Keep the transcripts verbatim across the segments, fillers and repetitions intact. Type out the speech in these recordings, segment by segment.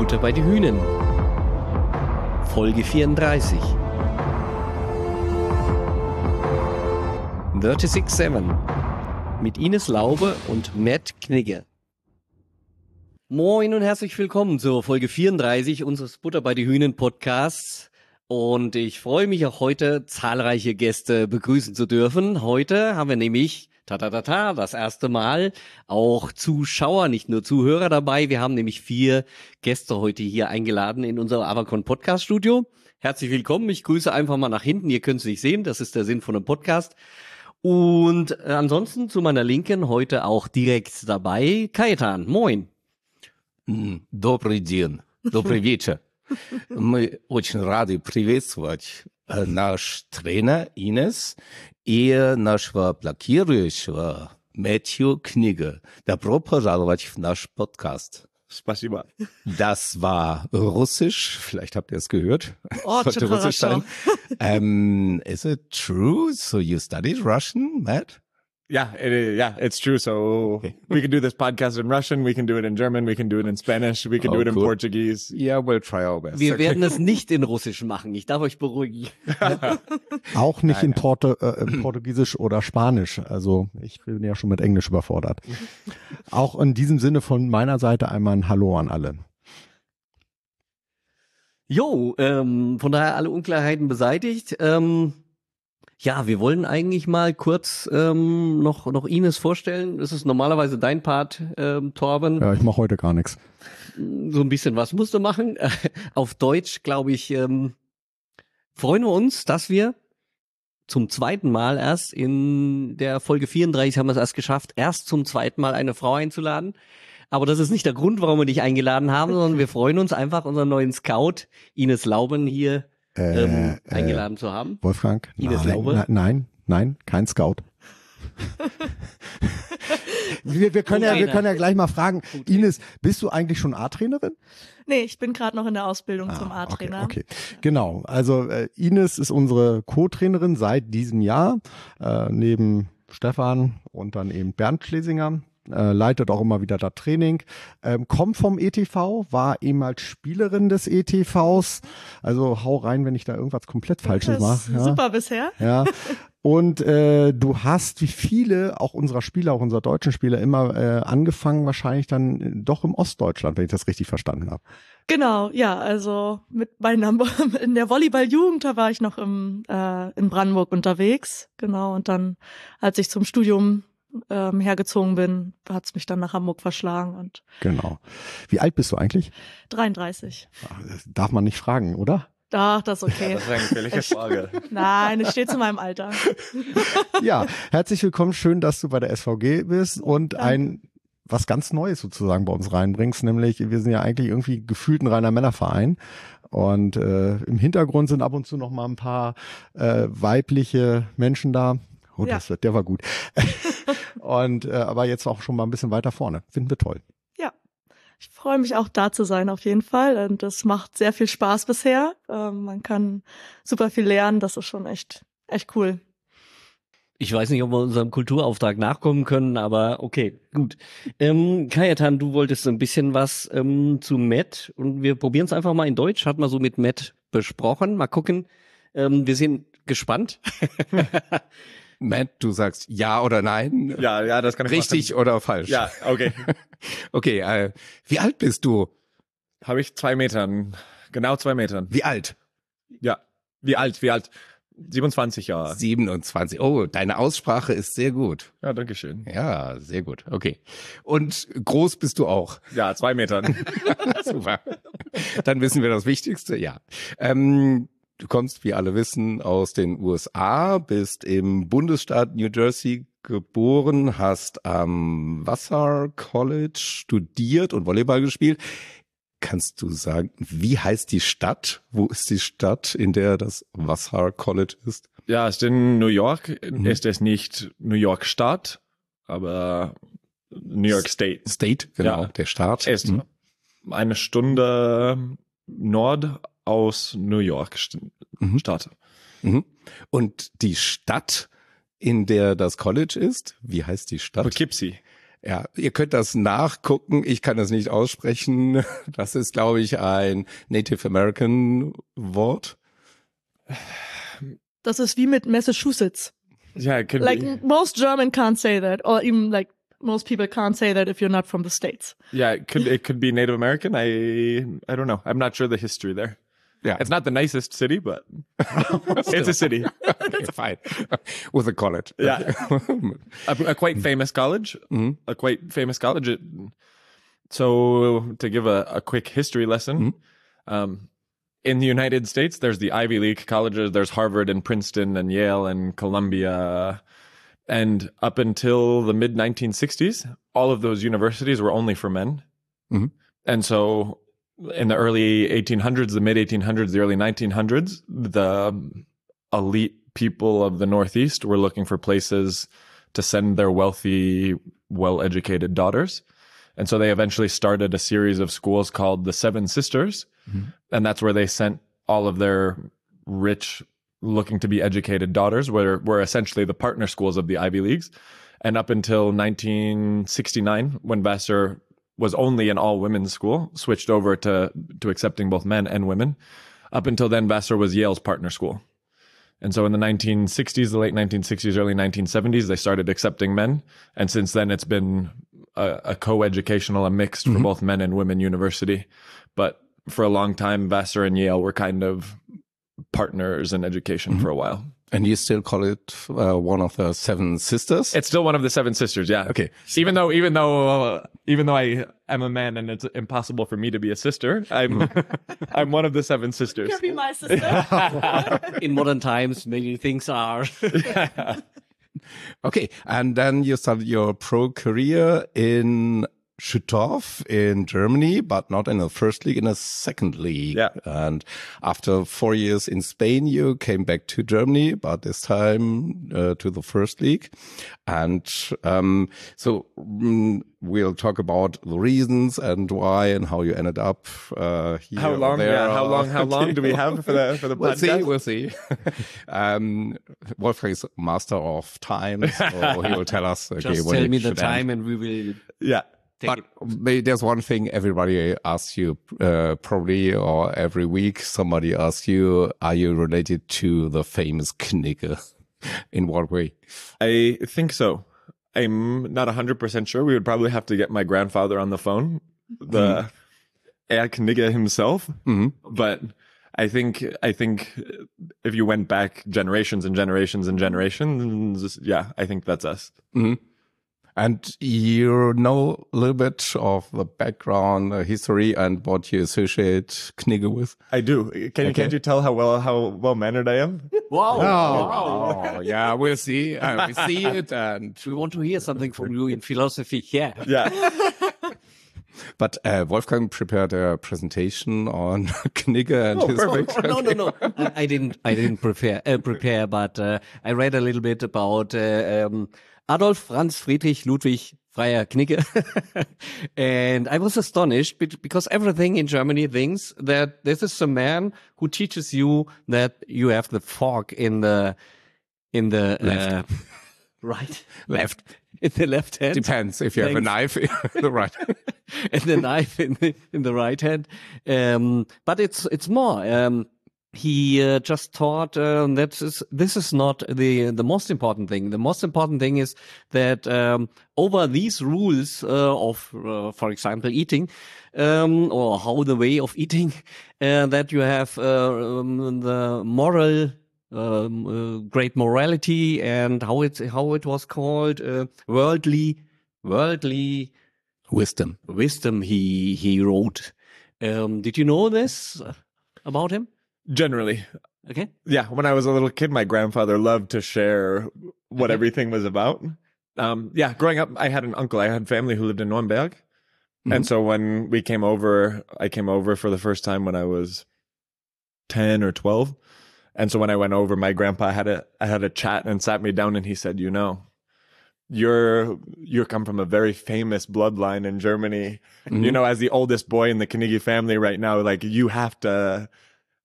Butter bei die Hühnen. Folge vierunddreißig. sechsunddreißig mit Ines Laube und Matt Knigge. Moin und herzlich willkommen zur Folge vierunddreißig unseres Butter bei die Hühnen Podcasts. Und ich freue mich auch heute, zahlreiche Gäste begrüßen zu dürfen. Heute haben wir nämlich, ta ta ta ta, das erste Mal auch Zuschauer, nicht nur Zuhörer dabei. Wir haben nämlich vier Gäste heute hier eingeladen in unser Avacon Podcast Studio. Herzlich willkommen. Ich grüße einfach mal nach hinten. Ihr könnt es nicht sehen. Das ist der Sinn von einem Podcast. Und äh, ansonsten zu meiner Linken heute auch direkt dabei Kajetan. Moin. Добрый день, добрый вечер. Мы очень рады приветствовать наш тренер Инес и нашего блокирующего Мэтью Knigge. Добро пожаловать в наш Podcast. Спасибо. Das war Russisch, vielleicht habt ihr es gehört. Oh, Sollte Russisch sein. um, is it true? So you studied Russian, Matt? Yeah, it, yeah, it's true. So Okay. we can do this podcast in Russian, we can do it in German, we can do it in Spanish, we can Oh, do it in cool. Portuguese. Yeah, we'll try our best. Wir Okay. werden es nicht in Russisch machen. Ich darf euch beruhigen. Auch nicht Nein, in Porto, äh, in Portugiesisch oder Spanisch. Also ich bin ja schon mit Englisch überfordert. Auch in diesem Sinne von meiner Seite einmal ein Hallo an alle. Jo, ähm, von daher alle Unklarheiten beseitigt. Ähm, ja, wir wollen eigentlich mal kurz ähm, noch noch Ines vorstellen. Das ist normalerweise dein Part, ähm, Torben. Ja, ich mache heute gar nichts. So ein bisschen was musst du machen. Auf Deutsch, glaube ich, ähm, freuen wir uns, dass wir zum zweiten Mal erst in der Folge vierunddreißig haben wir es erst geschafft, erst zum zweiten Mal eine Frau einzuladen. Aber das ist nicht der Grund, warum wir dich eingeladen haben, sondern wir freuen uns einfach, unseren neuen Scout Ines Lauben hier Äh, ähm, äh, eingeladen zu haben. Wolfgang? Ines Nein, Laube? nein, nein, nein, kein Scout. wir, wir, können ja, wir können ja gleich mal fragen, Ines, bist du eigentlich schon A-Trainerin? Nee, ich bin gerade noch in der Ausbildung zum Ah, A-Trainer. Okay, okay, genau. Also äh, Ines ist unsere Co-Trainerin seit diesem Jahr, äh, neben Stefan und dann eben Bernd Schlesinger. Äh, leitet auch immer wieder das Training, ähm, kommt vom E T V, war ehemals Spielerin des E T Vs, also hau rein, wenn ich da irgendwas komplett Falsches Das mache. ist Ja. super bisher. Ja. Und äh, du hast, wie viele auch unserer Spieler, auch unserer deutschen Spieler, immer äh, angefangen, wahrscheinlich dann äh, doch im Ostdeutschland, wenn ich das richtig verstanden habe. Genau, ja, also mit meiner in der Volleyball-Jugend, da war ich noch im, äh, in Brandenburg unterwegs, genau, und dann, als ich zum Studium ähm, hergezogen bin, hat's mich dann nach Hamburg verschlagen und Genau. Wie alt bist du eigentlich? dreiunddreißig. Ach, das darf man nicht fragen, oder? Ach, das ist okay. Das ist eine gefährliche Frage. Nein, es steht zu meinem Alter. Ja, herzlich willkommen, schön, dass du bei der S V G bist und Danke. ein was ganz Neues sozusagen bei uns reinbringst, nämlich wir sind ja eigentlich irgendwie gefühlt ein reiner Männerverein und äh, im Hintergrund sind ab und zu noch mal ein paar äh, weibliche Menschen da. Oh, Ja. das wird, der war gut. und äh, aber jetzt auch schon mal ein bisschen weiter vorne. Finden wir toll. Ja, ich freue mich auch da zu sein auf jeden Fall und das macht sehr viel Spaß bisher. Ähm, man kann super viel lernen, das ist schon echt, echt cool. Ich weiß nicht, ob wir unserem Kulturauftrag nachkommen können, aber okay, gut. Ähm, Kajetan, du wolltest so ein bisschen was ähm, zu Matt und wir probieren es einfach mal in Deutsch. Hat man so mit Matt besprochen. Mal gucken. Ähm, wir sind gespannt. Matt, du sagst ja oder nein? Ja, ja, das kann ich Richtig oder falsch? machen. Ja, okay. Okay, äh, wie alt bist du? Habe ich zwei Metern. Genau zwei Metern. Wie alt? Ja. Wie alt, wie alt? siebenundzwanzig Jahre. siebenundzwanzig. Oh, deine Aussprache ist sehr gut. Ja, danke schön. Ja, sehr gut. Okay. Und groß bist du auch? Ja, zwei Metern. Super. Dann wissen wir das Wichtigste. Ja. Ähm, du kommst, wie alle wissen, aus den U S A, bist im Bundesstaat New Jersey geboren, hast am Vassar College studiert und Volleyball gespielt. Kannst du sagen, wie heißt die Stadt? Wo ist die Stadt, in der das Vassar College ist? Ja, ist in New York. Mhm. Ist es nicht New York Stadt, aber New York State. State, genau, Ja. der Staat. Ist Mhm. eine Stunde Nord aus New York St- Mhm. Stadt. Mhm. Und die Stadt, in der das College ist, wie heißt die Stadt? Poughkeepsie. Ja, ihr könnt das nachgucken. Ich kann das nicht aussprechen. Das ist, glaube ich, ein Native American Wort. Das ist wie mit Massachusetts. Yeah, it could Like be. most German can't say that, or even like most people can't say that if you're not from the States. Yeah, it could it could be Native American. I I don't know. I'm not sure the history there. Yeah. It's not the nicest city, but it's a city. Okay, fine. With a college. Yeah. a, a quite famous college. Mhm. A quite famous college. It, so to give a, a quick history lesson, um, in the United States, there's the Ivy League colleges. There's Harvard and Princeton and Yale and Columbia. And up until the mid nineteen sixties, all of those universities were only for men. Mhm. And so in the early eighteen hundreds, the mid eighteen hundreds, the early nineteen hundreds, the elite people of the Northeast were looking for places to send their wealthy, well-educated daughters. And so they eventually started a series of schools called the Seven Sisters. Mhm. And that's where they sent all of their rich, looking to be educated daughters, were, were essentially the partner schools of the Ivy Leagues. And up until nineteen sixty-nine, when Vassar was only an all-women's school, switched over to, to accepting both men and women. Up until then, Vassar was Yale's partner school. And so in the nineteen sixties, the late nineteen sixties, early nineteen seventies, they started accepting men. And since then, it's been a, a co-educational, a mixed for both men and women university. But for a long time, Vassar and Yale were kind of partners in education for a while. And you still call it uh, one of the Seven Sisters? It's still one of the Seven Sisters, yeah. Okay. Even though, even though, uh, even though I am a man and it's impossible for me to be a sister, I'm, I'm one of the Seven Sisters. Be my sister. In modern times, many things are. Okay, and then you started your pro career in Schüttorf in Germany, but not in the first league, in the second league. Yeah. And after four years in Spain, you came back to Germany, but this time uh, to the first league. And um, so mm, we'll talk about the reasons and why and how you ended up uh, here. How or long? there. Yeah. How long? How long do we have for the for the We'll podcast? see, we'll see. um, Wolfgang is master of time, so he will tell us. Okay, Just when tell it me the should end. time and we will Yeah. take But it. may- there's one thing everybody asks you, uh, probably, or every week somebody asks you, are you related to the famous Knigge? In what way? I think so. I'm not one hundred percent sure. We would probably have to get my grandfather on the phone, the Herr Knigge himself. Mhm. But I think I think if you went back generations and generations and generations, yeah, I think that's us. Mhm. And you know a little bit of the background, uh, history, and what you associate Knigge with? I do. Can you can't you tell how well how well mannered I am? Wow. Oh, yeah, we'll see. Uh, we see it. And We want to hear something from you in philosophy. Yeah. Yeah. But uh, Wolfgang prepared a presentation on Knigge and Oh, his perfect. background. No, no, no. I, I didn't. I didn't prepare. Uh, prepare, but uh, I read a little bit about uh, um, Adolf Franz Friedrich Ludwig Freier Knigge, and I was astonished be- because everything in Germany thinks that this is a man who teaches you that you have the fork in the in the Left. Uh, right Left. in the left hand. Depends if you have a Thanks. knife in the right. And the knife in the, in the right hand. Um, but it's it's more. Um, he uh, just taught um, that is, this is not the the most important thing. The most important thing is that um, over these rules uh, of, uh, for example, eating um, or how the way of eating, uh, that you have uh, um, the moral. Um, uh, great morality and how it how it was called uh, worldly worldly Wisdom. wisdom he he wrote. Um, did you know this about him? Generally. Okay. Yeah, when I was a little kid, my grandfather loved to share what Okay. everything was about. Um, yeah, growing up, I had an uncle. I had family who lived in Nürnberg. And so when we came over, I came over for the first time when I was ten or twelve. And so when I went over, my grandpa had a I had a chat and sat me down and he said, you know, you're you come from a very famous bloodline in Germany. You know, as the oldest boy in the Knigge family right now, like you have to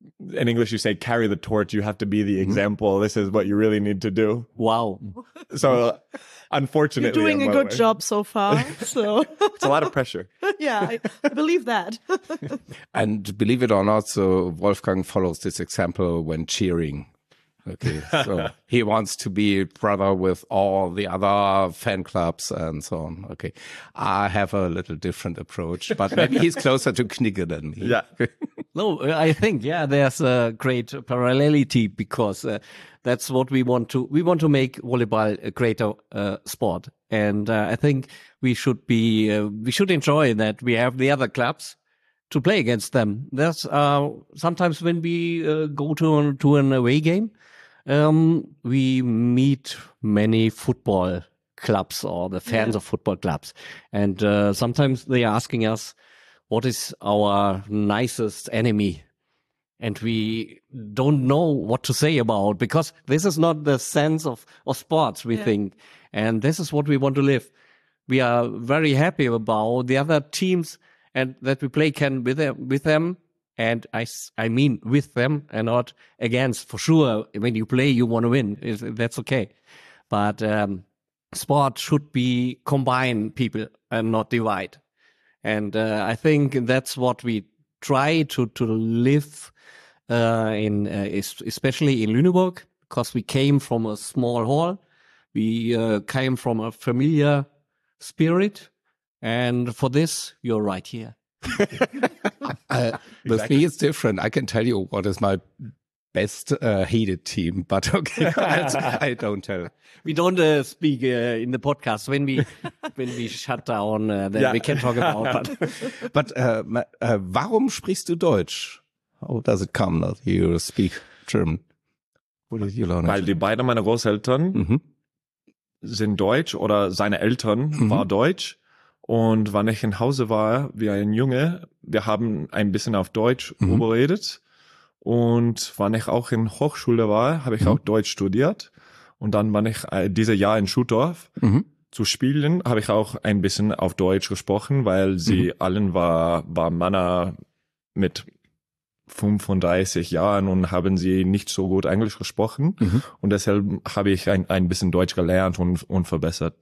in English you say carry the torch. You have to be the example. This is what you really need to do. Wow. So unfortunately, You're doing in a one good way, job so far. So It's a lot of pressure. yeah, I, I believe that. And believe it or not, so Wolfgang follows this example when cheering. Okay, so he wants to be brother with all the other fan clubs and so on. Okay, I have a little different approach, but maybe he's closer to Knigge than me. Yeah. No, I think, yeah, there's a great parallelity because uh, that's what we want to, we want to make volleyball a greater uh, sport. And uh, I think we should be, uh, we should enjoy that we have the other clubs to play against them. There's uh, sometimes when we uh, go to an, to an away game, um, we meet many football clubs or the fans Yeah. of football clubs. And uh, sometimes they are asking us, what is our nicest enemy? And we don't know what to say about because this is not the sense of, of sports, we Yeah. think. And this is what we want to live. We are very happy about the other teams and that we play can with them, with them. And I, s- I mean with them and not against. For sure, when you play, you want to win. Is- That's okay. But um, sport should be combine people and not divide. And uh, I think that's what we try to to live uh, in, uh, es- especially in Lüneburg, because we came from a small hall. We uh, came from a familiar spirit. And for this, you're right here. Uh, with me, it's different. I can tell you what is my best uh, hated team, but okay, I, I don't tell. We don't uh, speak uh, in the podcast. When we when we shut down, uh, then Yeah. we can talk about it. But uh, ma- uh, warum sprichst du Deutsch? How does it come that you speak German? Wo did you learn Weil it? die beide meine Großeltern Mhm. sind deutsch oder seine Eltern Mhm. war deutsch. Und wann ich in Hause war, wie ein Junge, wir haben ein bisschen auf Deutsch Mhm. überredet. Und wann ich auch in Hochschule war, habe ich Mhm. auch Deutsch studiert. Und dann, wann ich äh, dieses Jahr in Schuldorf Mhm. zu spielen, habe ich auch ein bisschen auf Deutsch gesprochen, weil sie Mhm. allen war, war Männer mit fünfunddreißig Jahren und haben sie nicht so gut Englisch gesprochen. Mhm. Und deshalb habe ich ein, ein bisschen Deutsch gelernt und, und verbessert.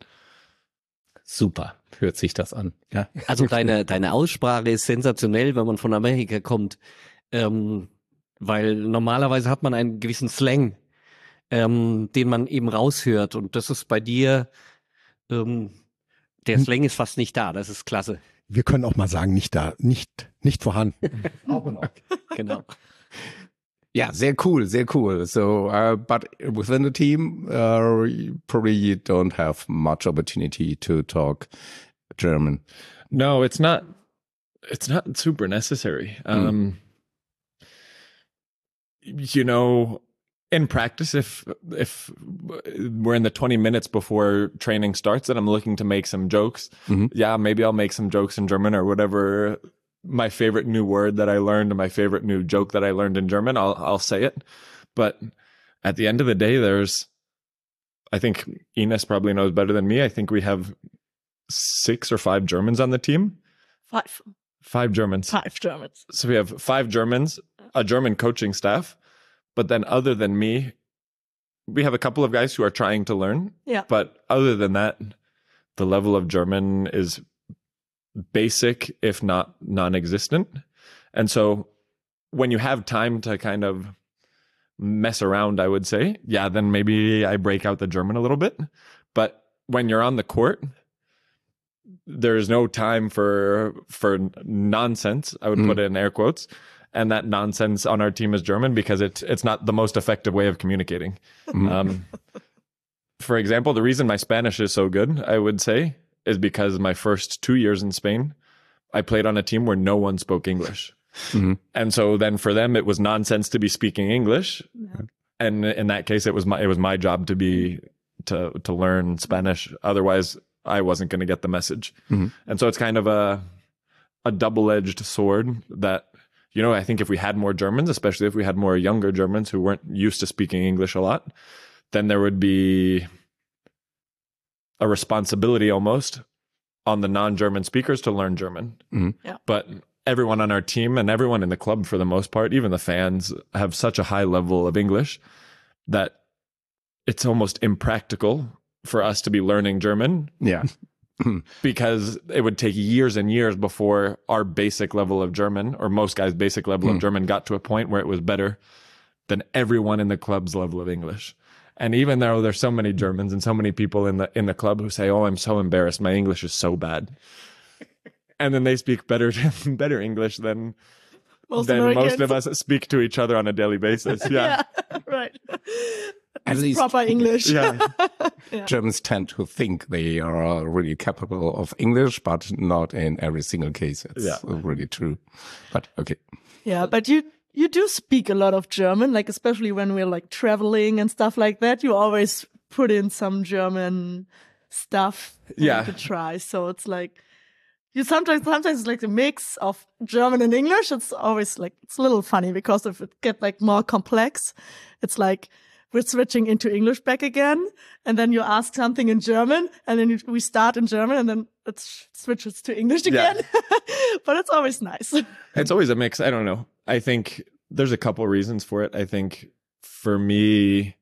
Super, hört sich das an. Ja. Also deine, deine Aussprache ist sensationell, wenn man von Amerika kommt. Ähm, weil normalerweise hat man einen gewissen Slang, ähm, den man eben raushört. Und das ist bei dir, ähm, der Hm. Slang ist fast nicht da. Das ist klasse. Wir können auch mal sagen, nicht da, nicht, nicht vorhanden. Genau. Yeah, sehr cool, sehr cool. So, uh, but within the team, uh, you probably you don't have much opportunity to talk German. No, it's not. It's not super necessary. Um, you know, in practice, if if we're in the twenty minutes before training starts and I'm looking to make some jokes, Mhm. yeah, maybe I'll make some jokes in German or whatever. My favorite new word that I learned, or my favorite new joke that I learned in German, I'll I'll say it. But at the end of the day, there's, I think Ines probably knows better than me. I think we have six or five Germans on the team. Five, Five Germans. five Germans. So we have five Germans, a German coaching staff, but then other than me, we have a couple of guys who are trying to learn. Yeah. But other than that, the level of German is basic, if not non-existent. And so when you have time to kind of mess around, I would say, yeah, then maybe I break out the German a little bit. But when you're on the court, there's no time for for nonsense. I would Mm. put it in air quotes. And that nonsense on our team is German because it's it's not the most effective way of communicating. Um, for example, the reason my Spanish is so good, I would say, is because my first two years in Spain, I played on a team where no one spoke English. Mhm. And so then for them, it was nonsense to be speaking English. And in that case, it was my it was my job to be to to learn Spanish. Otherwise, I wasn't going to get the message. Mhm. And so it's kind of a a double-edged sword that, you know, I think if we had more Germans, especially if we had more younger Germans who weren't used to speaking English a lot, then there would be a responsibility almost on the non-German speakers to learn German. Mhm. Yeah. But everyone on our team and everyone in the club, for the most part, even the fans, have such a high level of English that it's almost impractical for us to be learning German. Yeah. Because it would take years and years before our basic level of German, or most guys' basic level Mm. of German, got to a point where it was better than everyone in the club's level of English. And even though there's so many Germans and so many people in the in the club who say, "Oh, I'm so embarrassed, my English is so bad," and then they speak better better English than Most than most Americans. of us speak to each other on a daily basis. Yeah, Yeah, right. At It's least proper English. yeah. Germans tend to think they are really capable of English, but not in every single case. It's Yeah. really true. But okay. Yeah, but you you do speak a lot of German, like especially when we're like traveling and stuff like that. You always put in some German stuff for Yeah. you to try. So it's like you sometimes sometimes it's like a mix of German and English. It's always like it's a little funny because if it get like more complex, it's like we're switching into English back again, and then you ask something in German, and then you, we start in German, and then it switches to English Yeah. again. But it's always nice. It's always a mix. I don't know. I think there's a couple reasons for it. I think for me,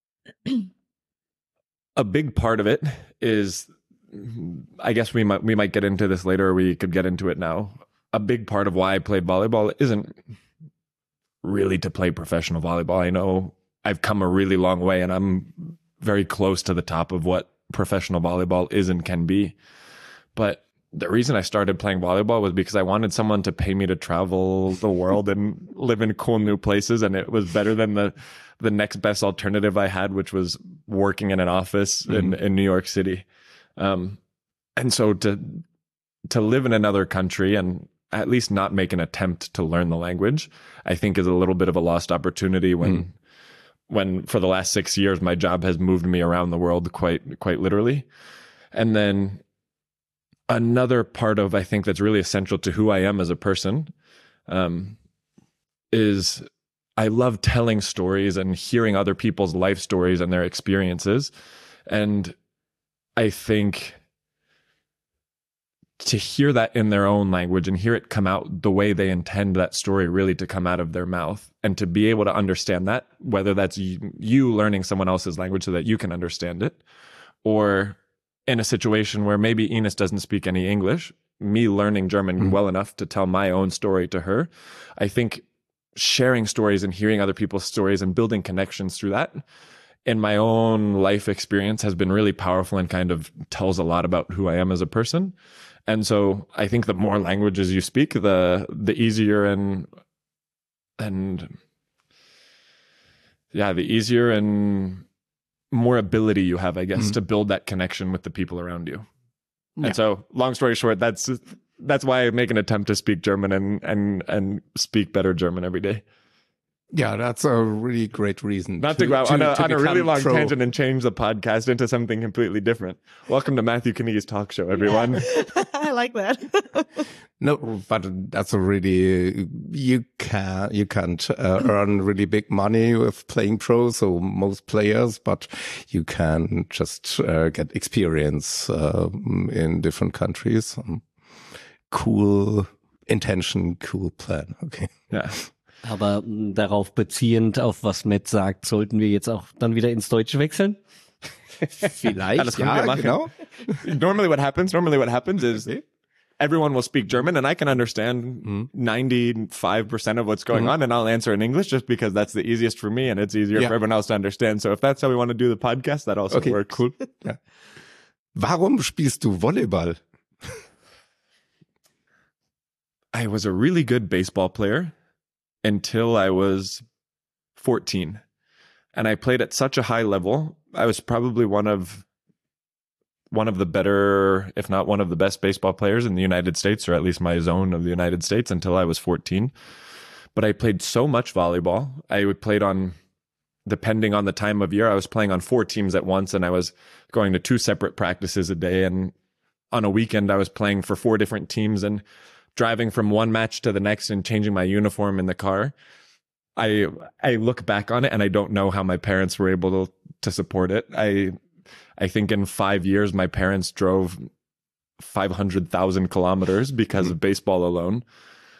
a big part of it is, I guess we might we might get into this later, or we could get into it now. A big part of why I played volleyball isn't really to play professional volleyball. I know I've come a really long way, and I'm very close to the top of what professional volleyball is and can be. But the reason I started playing volleyball was because I wanted someone to pay me to travel the world and live in cool new places. And it was better than the, the next best alternative I had, which was working in an office in, in New York City. Um, and so to, to live in another country and at least not make an attempt to learn the language, I think is a little bit of a lost opportunity when, Mm. when for the last six years, my job has moved me around the world quite, quite literally. And then another part of, I think, that's really essential to who I am as a person, um, is I love telling stories and hearing other people's life stories and their experiences. And I think to hear that in their own language and hear it come out the way they intend that story really to come out of their mouth, and to be able to understand that, whether that's you, you learning someone else's language so that you can understand it, or in a situation where maybe Ines doesn't speak any English, me learning German Mm. well enough to tell my own story to her. I think sharing stories and hearing other people's stories and building connections through that in my own life experience has been really powerful and kind of tells a lot about who I am as a person. And so I think the more languages you speak, the the easier and and yeah, the easier and more ability you have, I guess, Mhm. to build that connection with the people around you. Yeah. And so, long story short, that's that's why I make an attempt to speak German and and and speak better German every day. Yeah, that's a really great reason. Not to, go out on a, to on a really become long pro. tangent and change the podcast into something completely different. Welcome to Matthew Knigge's talk show, everyone. I like that. No, but that's a really you can you can't uh, earn really big money with playing pro. So most players, but you can just uh, get experience uh, in different countries. Um, cool intention, cool plan. Okay. Yeah. Aber mh, darauf beziehend, auf was Matt sagt, sollten wir jetzt auch dann wieder ins Deutsche wechseln? Vielleicht, Ja, das können ja, wir machen. genau. Normally what happens, normally what happens is everyone will speak German and I can understand Mhm. ninety-five percent of what's going Mhm. on, and I'll answer in English just because that's the easiest for me and it's easier Yeah. for everyone else to understand. So if that's how we want to do the podcast, that also Okay, works. cool. Ja. Warum spielst du Volleyball? I was a really good baseball player until I was fourteen. And I played at such a high level. I was probably one of one of the better, if not one of the best baseball players in the United States, or at least my zone of the United States, until I was fourteen. But I played so much volleyball. I played on, depending on the time of year, I was playing on four teams at once, and I was going to two separate practices a day. And on a weekend, I was playing for four different teams and driving from one match to the next and changing my uniform in the car. I I look back on it and I don't know how my parents were able to, to support it. I I think in five years, my parents drove five hundred thousand kilometers because of baseball alone.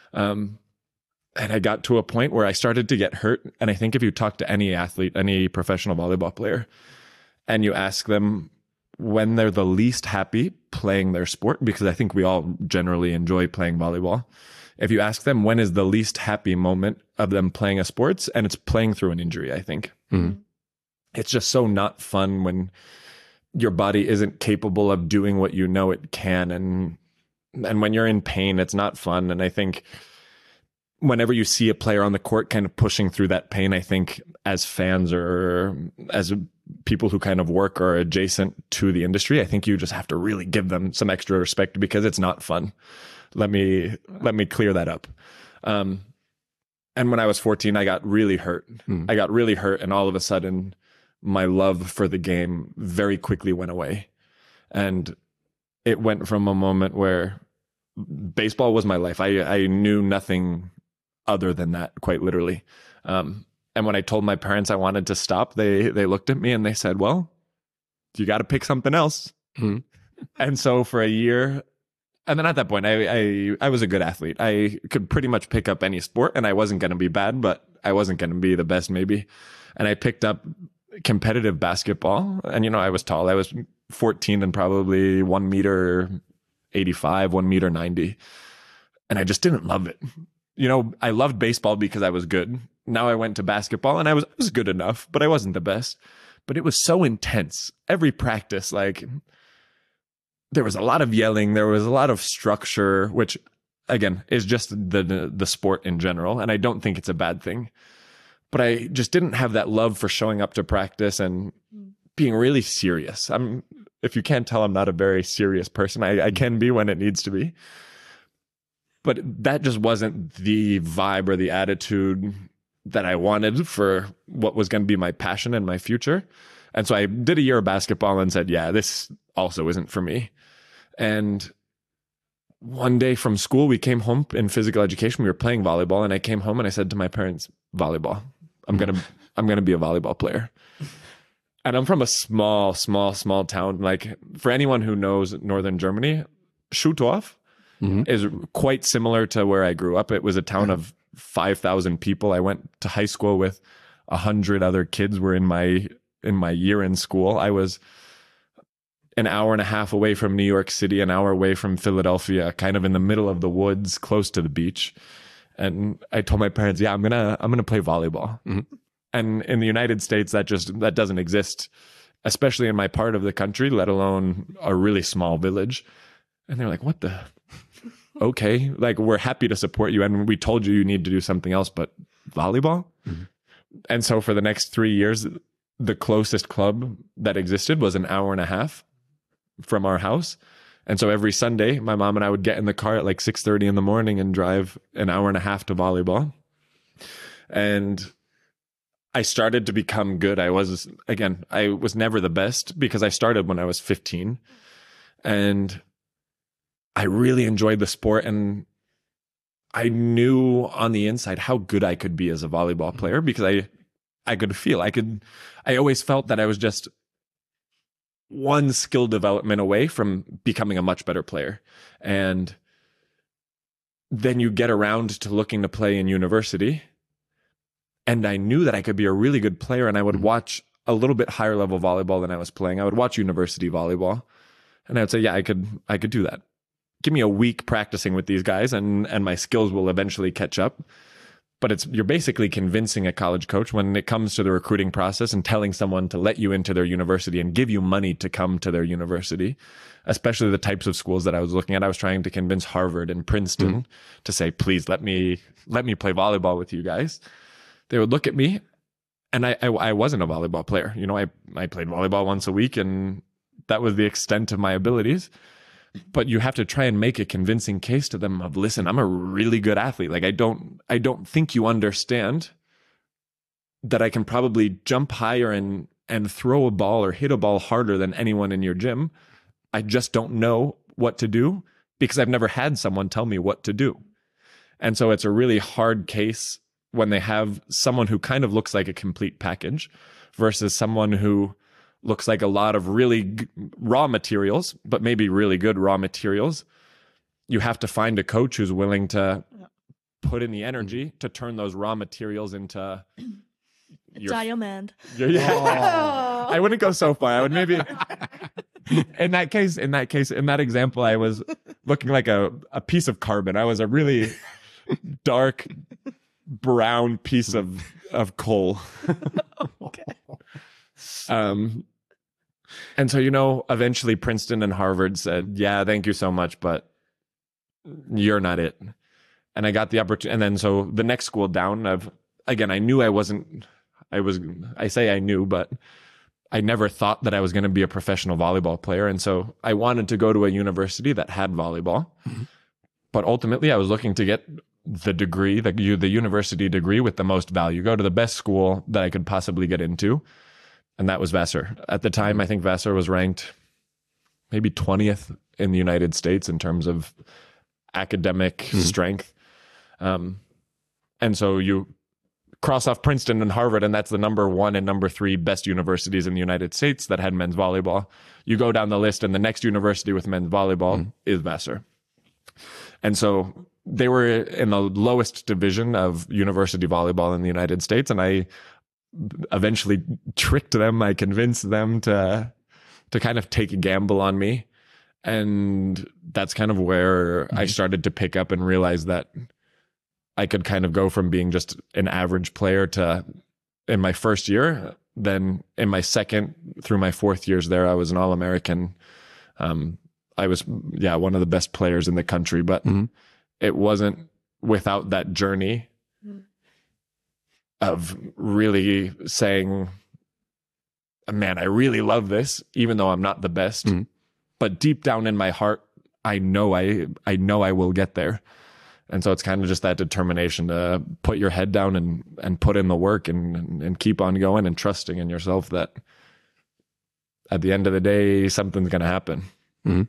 Um, and I got to a point where I started to get hurt. And I think if you talk to any athlete, any professional volleyball player, and you ask them when they're the least happy playing their sport, because I think we all generally enjoy playing volleyball. If you ask them when is the least happy moment of them playing a sports, and it's playing through an injury, I think. Mm-hmm. It's just so not fun when your body isn't capable of doing what you know it can. And, and when you're in pain, it's not fun. And I think whenever you see a player on the court kind of pushing through that pain, I think as fans or as people who kind of work or adjacent to the industry, I think you just have to really give them some extra respect because it's not fun. Let me, let me clear that up. Um, and when I was fourteen, I got really hurt. Mm. I got really hurt. And all of a sudden my love for the game very quickly went away. And it went from a moment where baseball was my life. I, I knew nothing other than that, quite literally. Um, and when I told my parents I wanted to stop, they they looked at me and they said, well, you got to pick something else. Mm-hmm. And so for a year, and then at that point, I, I I was a good athlete. I could pretty much pick up any sport, and I wasn't going to be bad, but I wasn't going to be the best maybe. And I picked up competitive basketball. And, you know, I was tall. I was fourteen and probably one meter eighty-five, one meter ninety. And I just didn't love it. You know, I loved baseball because I was good. Now I went to basketball and I was, I was good enough, but I wasn't the best. But it was so intense. Every practice, like, there was a lot of yelling. There was a lot of structure, which, again, is just the, the, the sport in general. And I don't think it's a bad thing. But I just didn't have that love for showing up to practice and being really serious. I'm, if you can't tell, I'm not a very serious person. I, I can be when it needs to be. But that just wasn't the vibe or the attitude that I wanted for what was going to be my passion and my future. And so I did a year of basketball and said, yeah, this also isn't for me. And one day from school, we came home in physical education. We were playing volleyball, and I came home and I said to my parents, volleyball. I'm going to, I'm going to be a volleyball player. And I'm from a small, small, small town. Like, for anyone who knows Northern Germany, Schutorf mm-hmm. is quite similar to where I grew up. It was a town of five thousand people. I went to high school with a hundred other kids were in my, in my year in school. I was an hour and a half away from New York City, an hour away from Philadelphia, kind of in the middle of the woods, close to the beach. And I told my parents, yeah, I'm going to, I'm going to play volleyball. Mm-hmm. And in the United States, that just, that doesn't exist, especially in my part of the country, let alone a really small village. And they're like, what the, okay, like, we're happy to support you. And we told you you need to do something else, but volleyball? Mm-hmm. And so for the next three years, the closest club that existed was an hour and a half from our house. And so every Sunday, my mom and I would get in the car at like six thirty in the morning and drive an hour and a half to volleyball. And I started to become good. I was, again, I was never the best because I started when I was fifteen. And I really enjoyed the sport. And I knew on the inside how good I could be as a volleyball player because I, I could feel, I could, I always felt that I was just one skill development away from becoming a much better player. And then you get around to looking to play in university. And I knew that I could be a really good player, and I would watch a little bit higher level volleyball than I was playing. I would watch university volleyball, and I would say, yeah, I could, I could do that. Give me a week practicing with these guys and, and my skills will eventually catch up. But it's, you're basically convincing a college coach when it comes to the recruiting process and telling someone to let you into their university and give you money to come to their university, especially the types of schools that I was looking at. I was trying to convince Harvard and Princeton mm-hmm. to say, please let me, let me play volleyball with you guys. They would look at me, and I, I, I wasn't a volleyball player. You know, I, I played volleyball once a week, and that was the extent of my abilities. But you have to try and make a convincing case to them of, listen, I'm a really good athlete. Like, I don't, I don't think you understand that I can probably jump higher and, and throw a ball or hit a ball harder than anyone in your gym. I just don't know what to do because I've never had someone tell me what to do. And so it's a really hard case when they have someone who kind of looks like a complete package versus someone who looks like a lot of really g- raw materials, but maybe really good raw materials. You have to find a coach who's willing to put in the energy to turn those raw materials into your, Diamond. your- yeah. I wouldn't go so far. I would maybe in that case, in that case, in that example, I was looking like a, a piece of carbon. I was a really dark brown piece of of coal. Okay. Um, and so, you know, eventually Princeton and Harvard said, yeah, thank you so much, but you're not it. And I got the opportunity. And then so the next school down, I've, again, I knew I wasn't, I was, I say I knew, but I never thought that I was going to be a professional volleyball player. And so I wanted to go to a university that had volleyball. Mm-hmm. But ultimately, I was looking to get the degree, the, the university degree with the most value, go to the best school that I could possibly get into. And that was Vassar. At the time, I think Vassar was ranked maybe twentieth in the United States in terms of academic mm-hmm. strength. Um, and so you cross off Princeton and Harvard, and that's the number one and number three best universities in the United States that had men's volleyball. You go down the list, and the next university with men's volleyball mm-hmm. is Vassar. And so they were in the lowest division of university volleyball in the United States. And I eventually tricked them. I convinced them to, to kind of take a gamble on me. And that's kind of where mm-hmm. I started to pick up and realize that I could kind of go from being just an average player to, in my first year, then in my second through my fourth years there, I was an All-American. Um, I was, yeah, one of the best players in the country, but mm-hmm. it wasn't without that journey mm-hmm. of really saying, man, I really love this, even though I'm not the best. Mm-hmm. But deep down in my heart, I know I, I know I will get there. And so it's kind of just that determination to put your head down and, and put in the work and, and, and keep on going and trusting in yourself that at the end of the day, something's going to happen. Mm-hmm.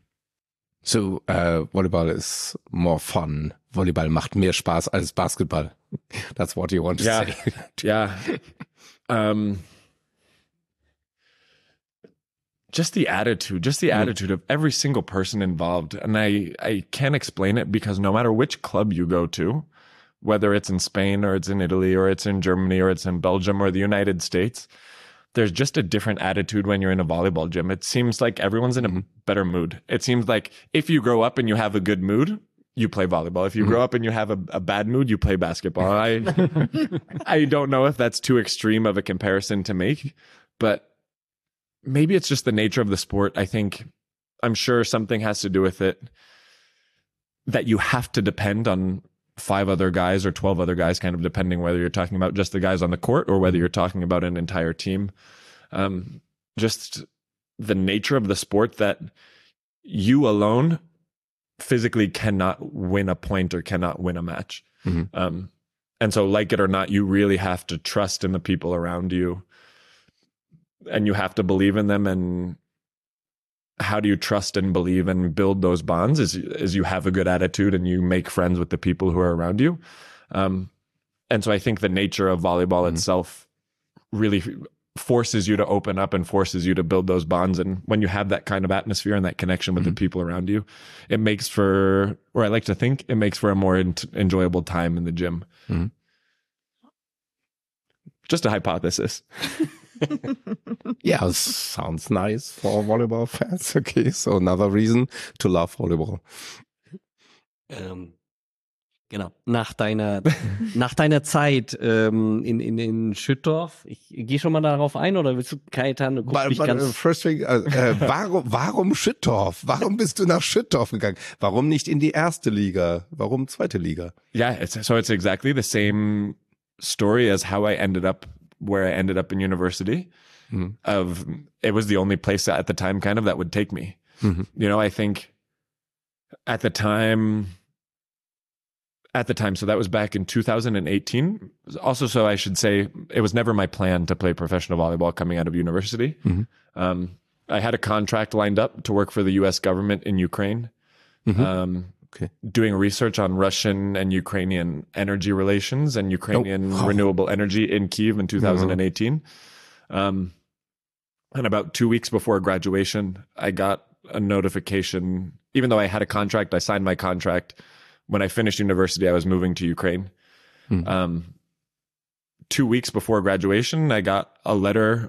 So, uh, Volleyball is more fun. Volleyball macht mehr Spaß als Basketball. That's what you want to yeah. say. yeah. Um, just the attitude, just the mm. attitude of every single person involved. And I, I can't explain it because no matter which club you go to, whether it's in Spain or it's in Italy or it's in Germany or it's in Belgium or the United States, there's just a different attitude when you're in a volleyball gym. It seems like everyone's in a better mood. It seems like if you grow up and you have a good mood, you play volleyball. If you mm-hmm. grow up and you have a, a bad mood, you play basketball. I I don't know if that's too extreme of a comparison to make, but maybe it's just the nature of the sport. I think, I'm sure something has to do with it that you have to depend on five other guys or twelve other guys, kind of depending whether you're talking about just the guys on the court or whether you're talking about an entire team. Um, just the nature of the sport that you alone physically cannot win a point or cannot win a match. Mm-hmm. Um, and so like it or not, you really have to trust in the people around you and you have to believe in them. And how do you trust and believe and build those bonds is, is you have a good attitude and you make friends with the people who are around you. Um, and so I think the nature of volleyball mm-hmm. itself really forces you to open up and forces you to build those bonds. And when you have that kind of atmosphere and that connection with mm-hmm. the people around you, it makes for, or I like to think it makes for a more en- enjoyable time in the gym. Mm-hmm. Just a hypothesis. Yeah, sounds nice for volleyball fans. Okay, so another reason to love volleyball. Ähm, genau. Nach deiner, nach deiner Zeit ähm, in, in, in Schüttorf, ich gehe schon mal darauf ein, oder willst du, Kajetan, du guckst mich but, ganz... Uh, first thing, uh, uh, warum, warum Schüttorf? Warum bist du nach Schüttorf gegangen? Warum nicht in die erste Liga? Warum zweite Liga? Yeah, it's, so it's exactly the same story as how I ended up where I ended up in university. Mm-hmm. Of it was the only place at the time kind of that would take me. Mm-hmm. You know, I think at the time, at the time, so that was back in two thousand eighteen. Also, so I should say, it was never my plan to play professional volleyball coming out of university. Mm-hmm. Um, I had a contract lined up to work for the U S government in Ukraine, mm-hmm. um, okay. doing research on Russian and Ukrainian energy relations and Ukrainian oh. renewable energy in Kyiv in two thousand eighteen. Mm-hmm. Um, and about two weeks before graduation, I got a notification. Even though I had a contract, I signed my contract. when I finished university, I was moving to Ukraine. Hmm. Um, two weeks before graduation, I got a letter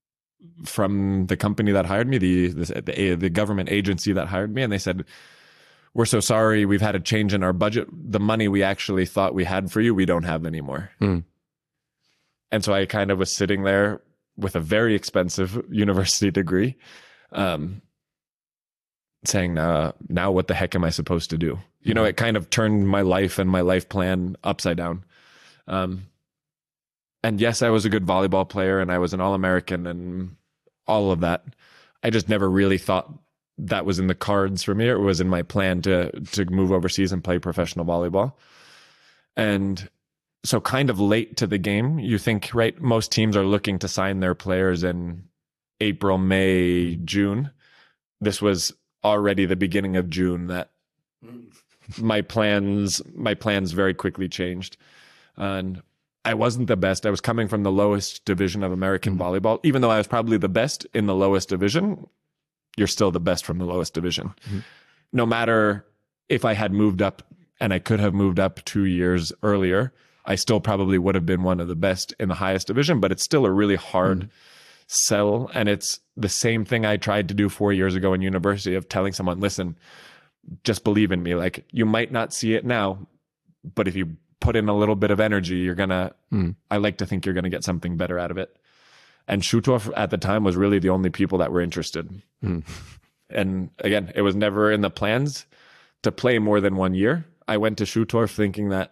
from the company that hired me, the, the the government agency that hired me, and they said, "We're so sorry, we've had a change in our budget. The money we actually thought we had for you, we don't have anymore." Mm. And so I kind of was sitting there with a very expensive university degree, um, saying, uh, now what the heck am I supposed to do? You know, it kind of turned my life and my life plan upside down. Um, And yes, I was a good volleyball player and I was an All-American and all of that. I just never really thought that was in the cards for me. It was in my plan to to move overseas and play professional volleyball. And so kind of late to the game, you think, right, most teams are looking to sign their players in April, May, June. This was already the beginning of June that my plans my plans very quickly changed. And I wasn't the best. I was coming from the lowest division of American mm-hmm. volleyball. Even though I was probably the best in the lowest division, you're still the best from the lowest division. Mm-hmm. No matter if I had moved up, and I could have moved up two years earlier, I still probably would have been one of the best in the highest division, but it's still a really hard mm-hmm. sell. And it's the same thing I tried to do four years ago in university of telling someone, listen, just believe in me. Like, you might not see it now, but if you put in a little bit of energy, you're gonna mm. I like to think you're gonna get something better out of it. And Schutorf at the time was really the only people that were interested. Mm. And again, it was never in the plans to play more than one year. I went to Schutorf thinking that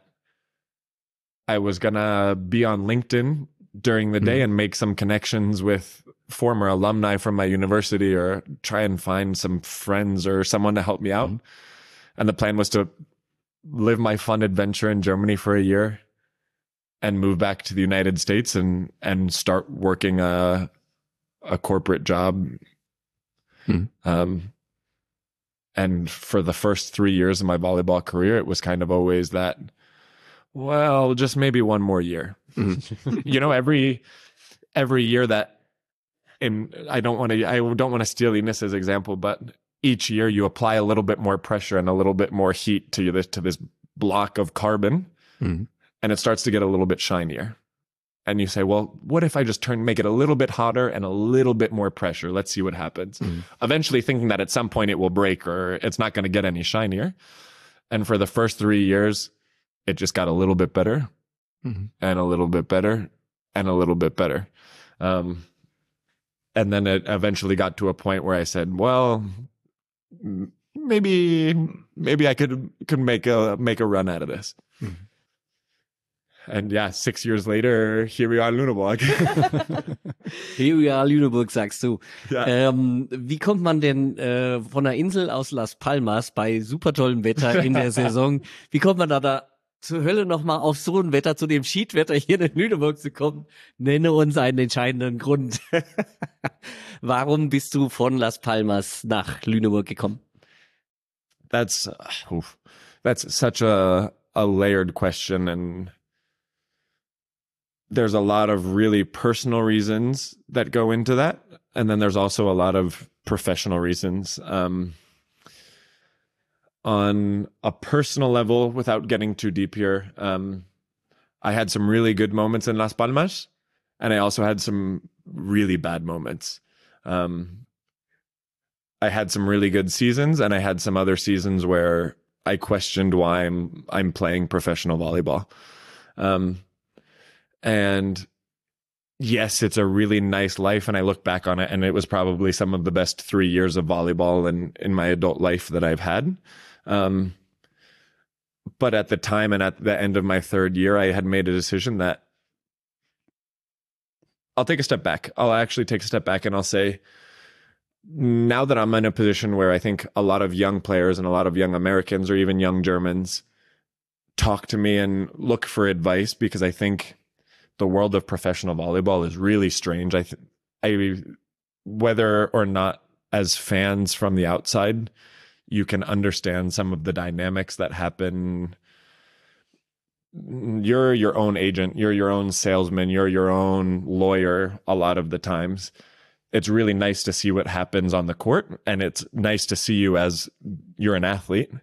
I was gonna be on LinkedIn during the day mm. and make some connections with former alumni from my university, or try and find some friends or someone to help me out. Mm. And the plan was to live my fun adventure in Germany for a year and move back to the United States and and start working a a corporate job. Hmm. Um, and for the first three years of my volleyball career, it was kind of always that, well, just maybe one more year. Mm-hmm. You know, every every year that, in I don't want to I don't want to steal Ines' example, but each year you apply a little bit more pressure and a little bit more heat to this to this block of carbon, mm-hmm. and it starts to get a little bit shinier. And you say, well, what if I just turn make it a little bit hotter and a little bit more pressure? Let's see what happens. Mm-hmm. Eventually thinking that at some point it will break or it's not going to get any shinier. And for the first three years, it just got a little bit better, mm-hmm. and a little bit better and a little bit better. Um, and then it eventually got to a point where I said, well, maybe maybe I could could make a make a run out of this. Mm-hmm. And yeah, six years later, here we are in Lüneburg. Here we are Lüneburg, sagst du. Ja. Ähm, wie kommt man denn äh, von einer Insel aus Las Palmas bei super tollem Wetter in der Saison, wie kommt man da, da zur Hölle nochmal auf so ein Wetter, zu dem Schiedwetter hier in Lüneburg zu kommen? Nenne uns einen entscheidenden Grund. Warum bist du von Las Palmas nach Lüneburg gekommen? That's oof, that's such a a layered question, and there's a lot of really personal reasons that go into that, and then there's also a lot of professional reasons. Um, on a personal level, without getting too deep here, um, I had some really good moments in Las Palmas, and I also had some really bad moments. Um, I had some really good seasons, and I had some other seasons where I questioned why I'm I'm playing professional volleyball. Um, and yes, it's a really nice life, and I look back on it, and it was probably some of the best three years of volleyball in, in my adult life that I've had. Um, but at the time and at the end of my third year, I had made a decision that I'll take a step back. I'll actually take a step back and I'll say, now that I'm in a position where I think a lot of young players and a lot of young Americans or even young Germans talk to me and look for advice, because I think the world of professional volleyball is really strange. I, th- I, whether or not as fans from the outside, you can understand some of the dynamics that happen. You're your own agent, you're your own salesman, you're your own lawyer a lot of the times. It's really nice to see what happens on the court, and it's nice to see you as you're an athlete.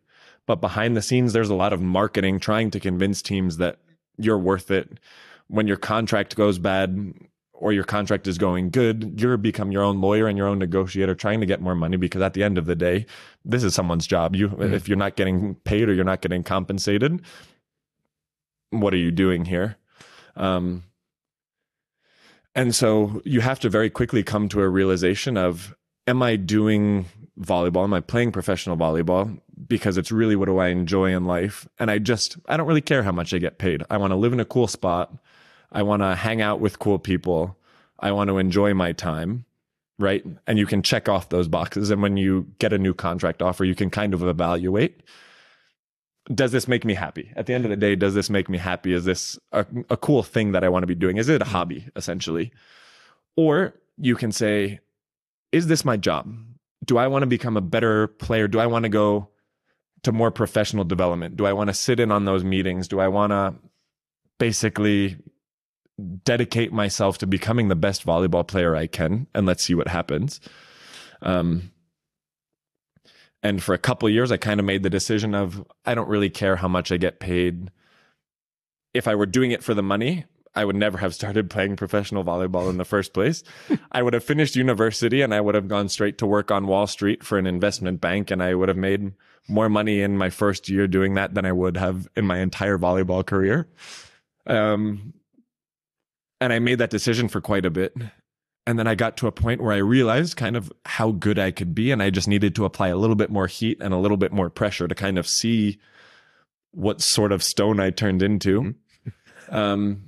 But behind the scenes, there's a lot of marketing trying to convince teams that you're worth it. When your contract goes bad or your contract is going good, you're become your own lawyer and your own negotiator trying to get more money, because at the end of the day, this is someone's job. You, mm-hmm. if you're not getting paid or you're not getting compensated, what are you doing here? Um, and so you have to very quickly come to a realization of, am I doing volleyball? Am I playing professional volleyball because it's really what do I enjoy in life? And I just, I don't really care how much I get paid. I want to live in a cool spot. I want to hang out with cool people. I want to enjoy my time, right? And you can check off those boxes. And when you get a new contract offer, you can kind of evaluate, does this make me happy? At the end of the day, does this make me happy? Is this a, a cool thing that I want to be doing? Is it a hobby, essentially? Or you can say, is this my job? Do I want to become a better player? Do I want to go to more professional development? Do I want to sit in on those meetings? Do I want to basically dedicate myself to becoming the best volleyball player I can? And let's see what happens. Um, and for a couple of years, I kind of made the decision of, I don't really care how much I get paid. If I were doing it for the money, I would never have started playing professional volleyball in the first place. I would have finished university and I would have gone straight to work on Wall Street for an investment bank, and I would have made more money in my first year doing that than I would have in my entire volleyball career. Um, and I made that decision for quite a bit. And then I got to a point where I realized kind of how good I could be, and I just needed to apply a little bit more heat and a little bit more pressure to kind of see what sort of stone I turned into. Um,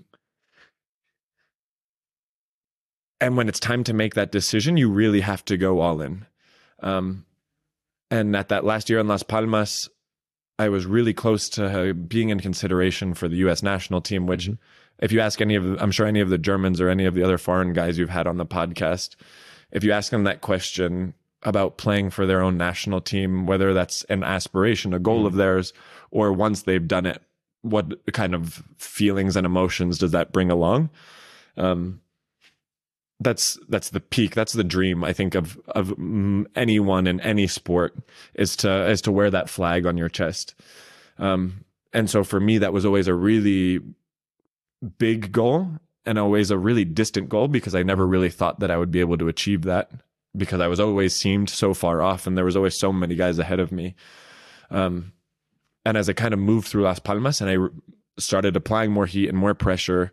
And when it's time to make that decision, you really have to go all in. Um, and at that last year in Las Palmas, I was really close to uh, being in consideration for the U S national team, which mm-hmm. if you ask any of, the, I'm sure any of the Germans or any of the other foreign guys you've had on the podcast, if you ask them that question about playing for their own national team, whether that's an aspiration, a goal mm-hmm. of theirs, or once they've done it, what kind of feelings and emotions does that bring along? Um, That's that's the peak. That's the dream, I think, of of anyone in any sport, is to is to wear that flag on your chest. Um, and so for me, that was always a really big goal and always a really distant goal, because I never really thought that I would be able to achieve that, because I was always seemed so far off, and there was always so many guys ahead of me. Um, and as I kind of moved through Las Palmas and I re- started applying more heat and more pressure,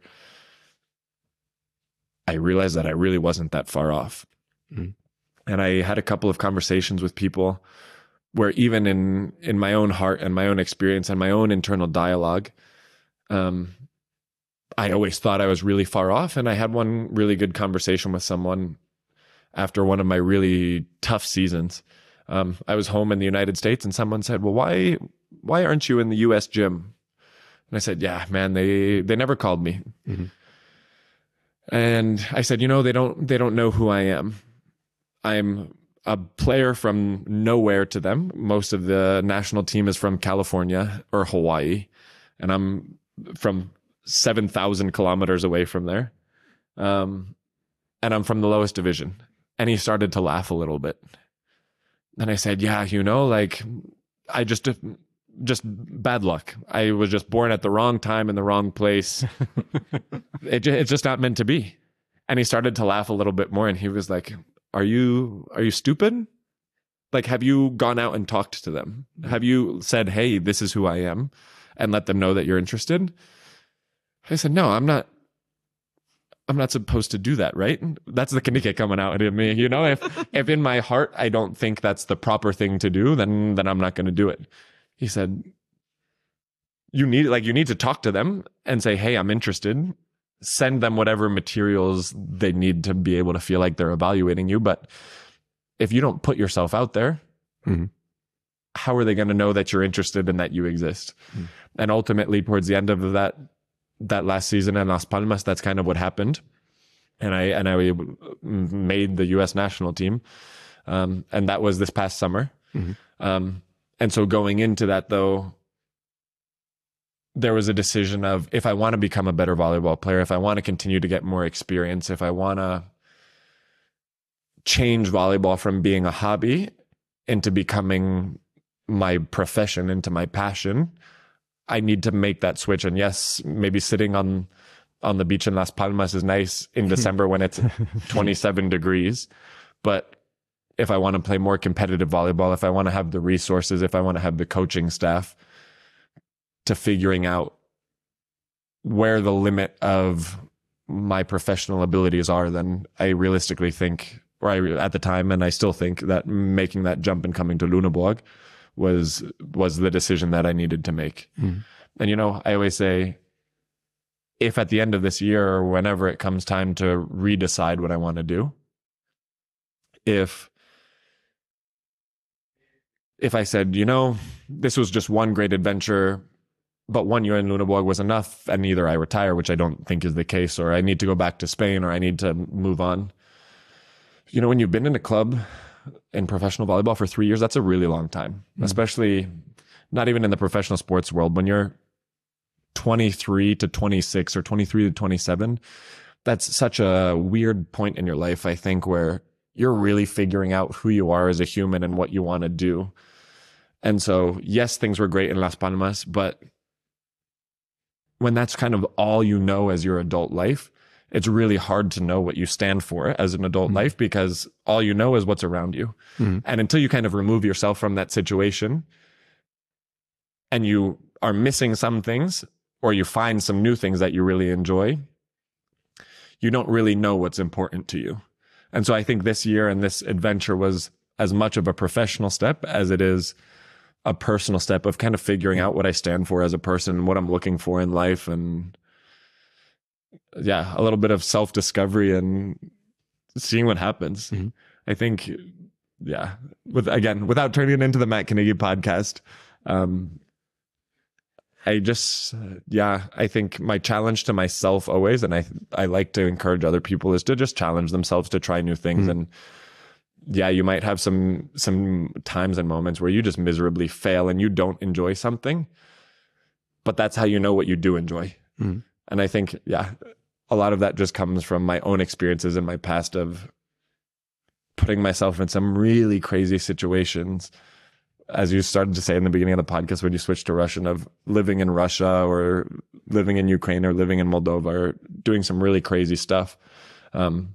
I realized that I really wasn't that far off. Mm. And I had a couple of conversations with people where even in, in my own heart and my own experience and my own internal dialogue, um, I always thought I was really far off. And I had one really good conversation with someone after one of my really tough seasons. Um, I was home in the United States and someone said, well, why, why aren't you in the U S gym? And I said, yeah, man, they, they never called me. Mm-hmm. And I said, you know, they don't, they don't know who I am. I'm a player from nowhere to them. Most of the national team is from California or Hawaii, and I'm from seven thousand kilometers away from there. Um, and I'm from the lowest division. And he started to laugh a little bit. And I said, yeah, you know, like I just, just bad luck. I was just born at the wrong time in the wrong place. it, it's just not meant to be. And he started to laugh a little bit more. And he was like, are you, are you stupid? Like, have you gone out and talked to them? Have you said, hey, this is who I am, and let them know that you're interested? I said, no, I'm not. I'm not supposed to do that, right? That's the Kanike coming out in me. You know, if, if in my heart, I don't think that's the proper thing to do, then, then I'm not going to do it. He said, you need, like, you need to talk to them and say, hey, I'm interested. Send them whatever materials they need to be able to feel like they're evaluating you. But if you don't put yourself out there, mm-hmm. how are they going to know that you're interested and that you exist? Mm-hmm. And ultimately, towards the end of that, that last season in Las Palmas, that's kind of what happened. And I, and I made the U S national team. Um, and that was this past summer. Mm-hmm. Um, and so going into that though, there was a decision of, if I want to become a better volleyball player, if I want to continue to get more experience, if I want to change volleyball from being a hobby into becoming my profession, into my passion, I need to make that switch. And yes, maybe sitting on on the beach in Las Palmas is nice in December when it's twenty-seven degrees. But if I want to play more competitive volleyball, if I want to have the resources, if I want to have the coaching staff, to figuring out where the limit of my professional abilities are, then I realistically think, or I, at the time, and I still think, that making that jump and coming to Lüneburg was was the decision that I needed to make. Mm. And, you know, I always say, if at the end of this year or whenever it comes time to redecide what I want to do, if if I said, you know, this was just one great adventure, but one year in Lüneburg was enough, and either I retire, which I don't think is the case, or I need to go back to Spain, or I need to move on. You know, when you've been in a club in professional volleyball for three years, that's a really long time, mm-hmm. especially not even in the professional sports world. When you're twenty-three to twenty-six or twenty-three to twenty-seven, that's such a weird point in your life, I think, where you're really figuring out who you are as a human and what you want to do. And so, yes, things were great in Las Palmas, but when that's kind of all you know as your adult life, it's really hard to know what you stand for as an adult mm-hmm. life, because all you know is what's around you. Mm-hmm. And until you kind of remove yourself from that situation and you are missing some things, or you find some new things that you really enjoy, you don't really know what's important to you. And so I think this year and this adventure was as much of a professional step as it is a personal step of kind of figuring out what I stand for as a person, what I'm looking for in life, and yeah, a little bit of self-discovery and seeing what happens. Mm-hmm. I think, yeah, with again, without turning it into the Matt Carnegie podcast, um, I just, uh, yeah, I think my challenge to myself always, and I I like to encourage other people, is to just challenge themselves to try new things. Mm-hmm. And yeah, you might have some some times and moments where you just miserably fail and you don't enjoy something, but that's how you know what you do enjoy. Mm-hmm. And I think, yeah, a lot of that just comes from my own experiences in my past of putting myself in some really crazy situations. As you started to say in the beginning of the podcast, when you switched to Russian, of living in Russia or living in Ukraine or living in Moldova or doing some really crazy stuff. Um,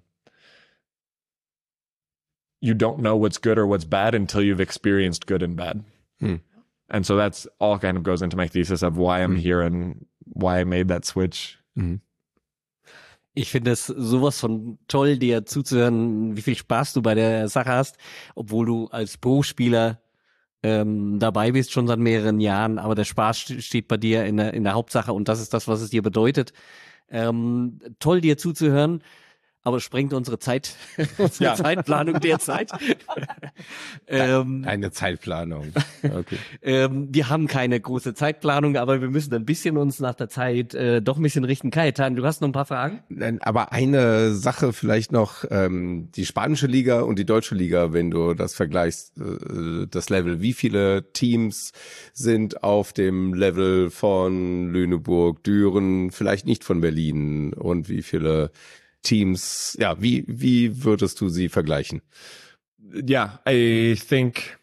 you don't know what's good or what's bad until you've experienced good and bad. Hmm. And so that's all kind of goes into my thesis of why I'm here and why I made that switch. Mhm. Ich finde es sowas von toll, dir zuzuhören, wie viel Spaß du bei der Sache hast, obwohl du als Pro-Spieler ähm, dabei bist, schon seit mehreren Jahren, aber der Spaß steht bei dir in der, in der Hauptsache, und das ist das, was es dir bedeutet. Ähm, toll, dir zuzuhören, aber sprengt unsere Zeit, unsere ja. Zeitplanung derzeit. ähm, Eine Zeitplanung. Okay. ähm, wir haben keine große Zeitplanung, aber wir müssen ein bisschen uns nach der Zeit äh, doch ein bisschen richten. Kajetan, du hast noch ein paar Fragen? Aber eine Sache vielleicht noch, ähm, die spanische Liga und die deutsche Liga, wenn du das vergleichst, äh, das Level. Wie viele Teams sind auf dem Level von Lüneburg, Düren, vielleicht nicht von Berlin, und wie viele Teams, ja, wie, wie würdest du sie vergleichen? Yeah, I think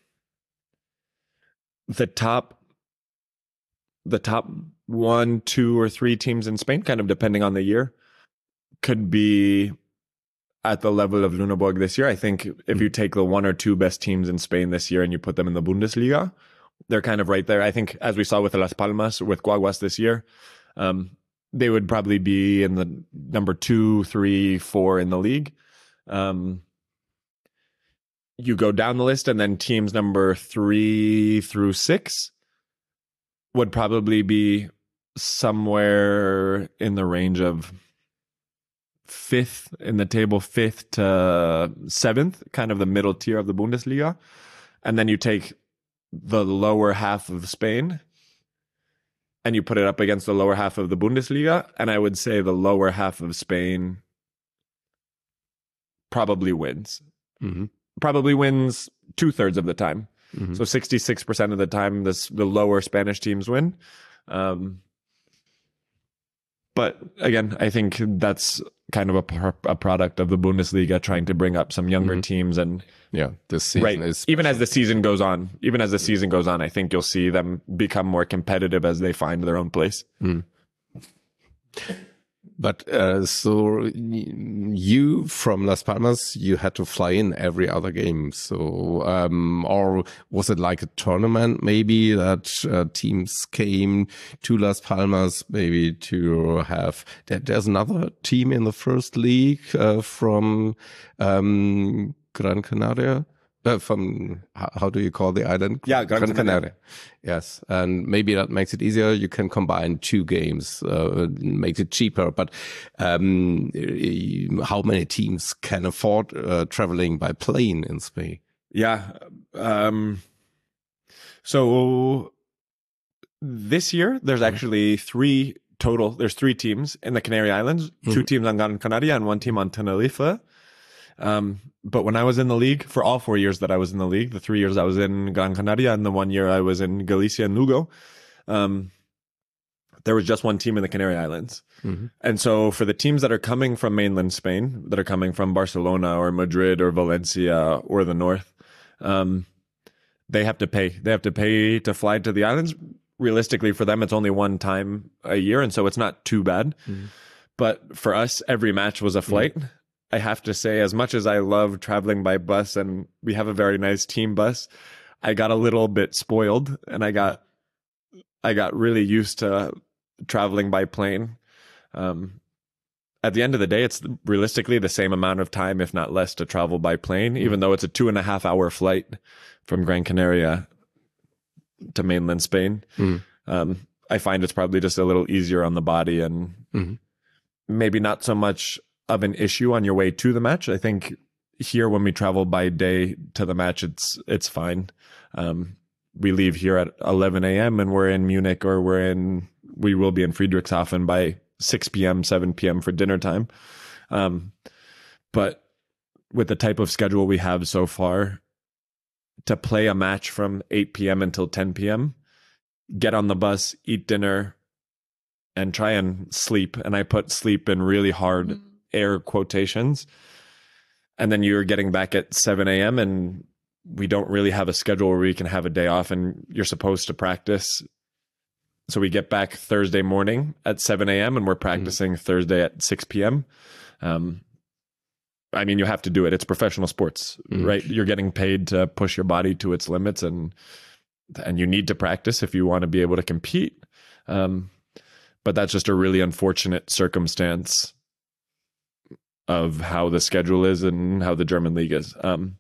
the top, the top one, two, or three teams in Spain, kind of depending on the year, could be at the level of Lüneburg this year. I think if you take the one or two best teams in Spain this year and you put them in the Bundesliga, they're kind of right there. I think, as we saw with Las Palmas, with Guaguas this year, um, they would probably be in the number two, three, four in the league. Um, you go down the list, and then teams number three through six would probably be somewhere in the range of fifth in the table, fifth to seventh, kind of the middle tier of the Bundesliga. And then you take the lower half of Spain and you put it up against the lower half of the Bundesliga, and I would say the lower half of Spain probably wins. Mm-hmm. Probably wins two-thirds of the time. Mm-hmm. So sixty-six percent of the time, this, the lower Spanish teams win. Um, But again, I think that's kind of a, a product of the Bundesliga trying to bring up some younger mm-hmm. teams. And yeah, this season right, is even as the season goes on, even as the season goes on, I think you'll see them become more competitive as they find their own place. Mm. But uh, so you from Las Palmas, you had to fly in every other game. So, um, or was it like a tournament maybe that uh, teams came to Las Palmas maybe to have, there, there's another team in the first league uh, from um, Gran Canaria. Uh, from how, how do you call the island? Yeah, Gran, Gran Canaria. Canaria. Yes, and maybe that makes it easier. You can combine two games, uh, makes it cheaper. But um, how many teams can afford uh, traveling by plane in Spain? Yeah. Um, so this year, there's actually three total. There's three teams in the Canary Islands. Mm-hmm. Two teams on Gran Canaria and one team on Tenerife. Um, but when I was in the league, for all four years that I was in the league, the three years I was in Gran Canaria and the one year I was in Galicia and Lugo, um, there was just one team in the Canary Islands. Mm-hmm. And so for the teams that are coming from mainland Spain, that are coming from Barcelona or Madrid or Valencia or the north, um, they have to pay. They have to pay to fly to the islands. Realistically, for them, it's only one time a year, and so it's not too bad. Mm-hmm. But for us, every match was a flight. Mm-hmm. I have to say, as much as I love traveling by bus and we have a very nice team bus, I got a little bit spoiled and I got, I got really used to traveling by plane. Um, at the end of the day, it's realistically the same amount of time, if not less, to travel by plane, mm-hmm. even though it's a two and a half hour flight from Gran Canaria to mainland Spain. Mm-hmm. Um, I find it's probably just a little easier on the body and mm-hmm. maybe not so much of an issue on your way to the match. I think here when we travel by day to the match, it's it's fine. Um, we leave here at eleven a.m. and we're in Munich or we're in, we will be in Friedrichshafen by six p.m., seven p.m. for dinner time. Um, but with the type of schedule we have so far, to play a match from eight p.m. until ten p.m., get on the bus, eat dinner, and try and sleep. And I put sleep in really hard mm-hmm. air quotations. And then you're getting back at seven a.m. and we don't really have a schedule where we can have a day off and you're supposed to practice. So we get back Thursday morning at seven a.m. and we're practicing mm-hmm. Thursday at six p.m. Um, I mean, you have to do it. It's professional sports, mm-hmm. right? You're getting paid to push your body to its limits, and and you need to practice if you want to be able to compete. Um, but that's just a really unfortunate circumstance of how the schedule is and how the German league is. Um,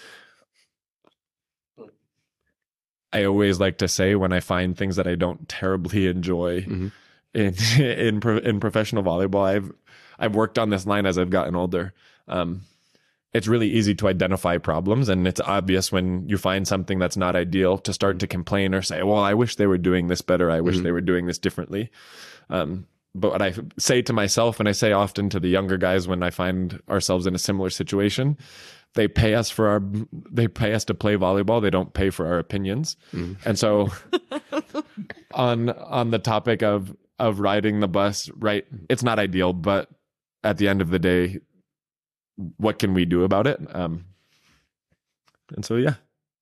I always like to say when I find things that I don't terribly enjoy mm-hmm. in in pro, in professional volleyball, I've I've worked on this line as I've gotten older. Um, it's really easy to identify problems, and it's obvious when you find something that's not ideal to start to complain or say, well, I wish they were doing this better. I wish mm-hmm. they were doing this differently. Um, but what I say to myself, and I say often to the younger guys when I find ourselves in a similar situation, they pay us for our, they pay us to play volleyball. They don't pay for our opinions. Mm-hmm. And so on, on the topic of, of riding the bus, right, it's not ideal, but at the end of the day, what can we do about it? Um, and so, yeah.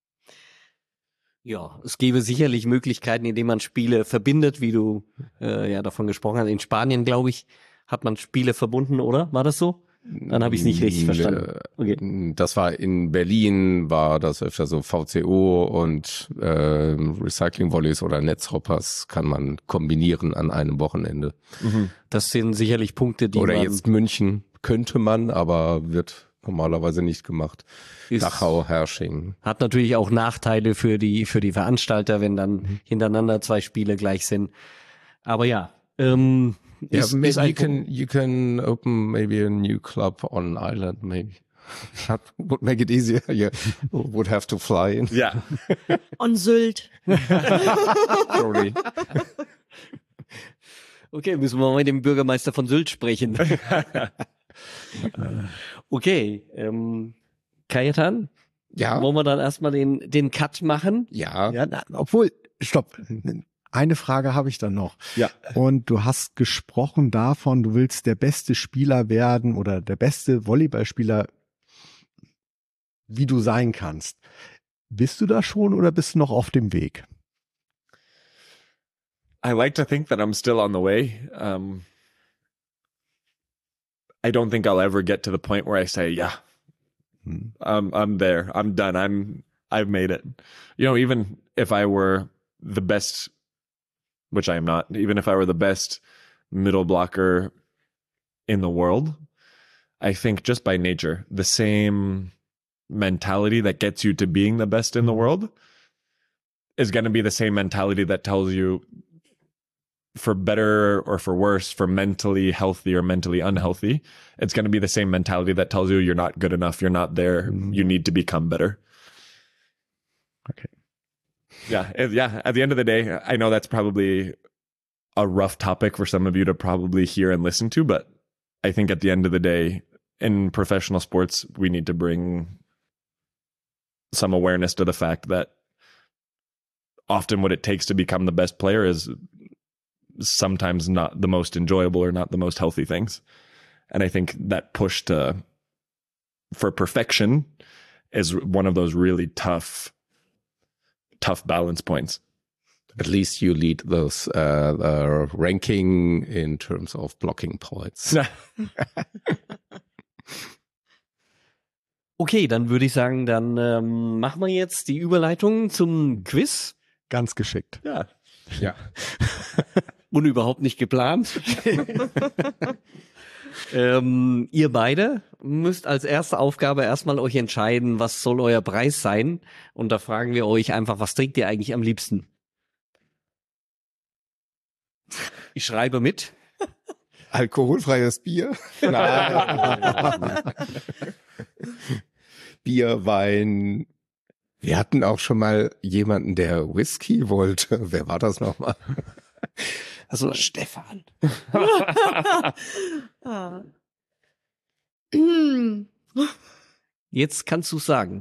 Ja, es gäbe sicherlich Möglichkeiten, indem man Spiele verbindet, wie du äh, ja davon gesprochen hast. In Spanien, glaube ich, hat man Spiele verbunden, oder? War das so? Dann habe ich es nicht richtig verstanden. Okay. Das war in Berlin, war das öfter so V C O und äh, Recycling-Volleys oder Netzhoppers kann man kombinieren an einem Wochenende. Mhm. Das sind sicherlich Punkte, die Oder man... jetzt München könnte man, aber wird normalerweise nicht gemacht. Dachau, Hersching. Hat natürlich auch Nachteile für die für die Veranstalter, wenn dann mhm. hintereinander zwei Spiele gleich sind. Aber ja, ähm, yeah, ist, maybe ist ein you can you can open maybe a new club on island, maybe. That would make it easier. You would have to fly in. Yeah. On Sylt. Probably. Okay, müssen wir mal mit dem Bürgermeister von Sylt sprechen. Okay, ähm, Kajetan? Ja. Wollen wir dann erstmal den, den Cut machen? Ja. ja na, obwohl, stopp. Eine Frage habe ich dann noch. Ja. Und du hast gesprochen davon, du willst der beste Spieler werden oder der beste Volleyballspieler, wie du sein kannst. Bist du da schon oder bist du noch auf dem Weg? I like to think that I'm still on the way. Um, I don't think I'll ever get to the point where I say, yeah, Hm. I'm I'm there. I'm done. I'm I've made it. You know, even if I were the best, which I am not, even if I were the best middle blocker in the world, I think just by nature, the same mentality that gets you to being the best in the world is going to be the same mentality that tells you, for better or for worse, for mentally healthy or mentally unhealthy, it's going to be the same mentality that tells you you're not good enough, you're not there, Mhm. you need to become better. Okay. Yeah, it- yeah. At the end of the day, I know that's probably a rough topic for some of you to probably hear and listen to, but I think at the end of the day, in professional sports, we need to bring some awareness to the fact that often what it takes to become the best player is sometimes not the most enjoyable or not the most healthy things. And I think that push to for perfection is one of those really tough, tough balance points. At least you lead those uh, uh, ranking in terms of blocking points. Okay, dann würde ich sagen, dann ähm, machen wir jetzt die Überleitung zum Quiz. Ganz geschickt. Ja. Ja. Und überhaupt nicht geplant. ähm, ihr beide müsst als erste Aufgabe erstmal euch entscheiden, was soll euer Preis sein. Und da fragen wir euch einfach, was trinkt ihr eigentlich am liebsten? Ich schreibe mit. Alkoholfreies Bier? Nein. Bier, Wein. Wir hatten auch schon mal jemanden, der Whisky wollte. Wer war das nochmal? Also Stefan. Ah. Mm. Jetzt kannst du sagen.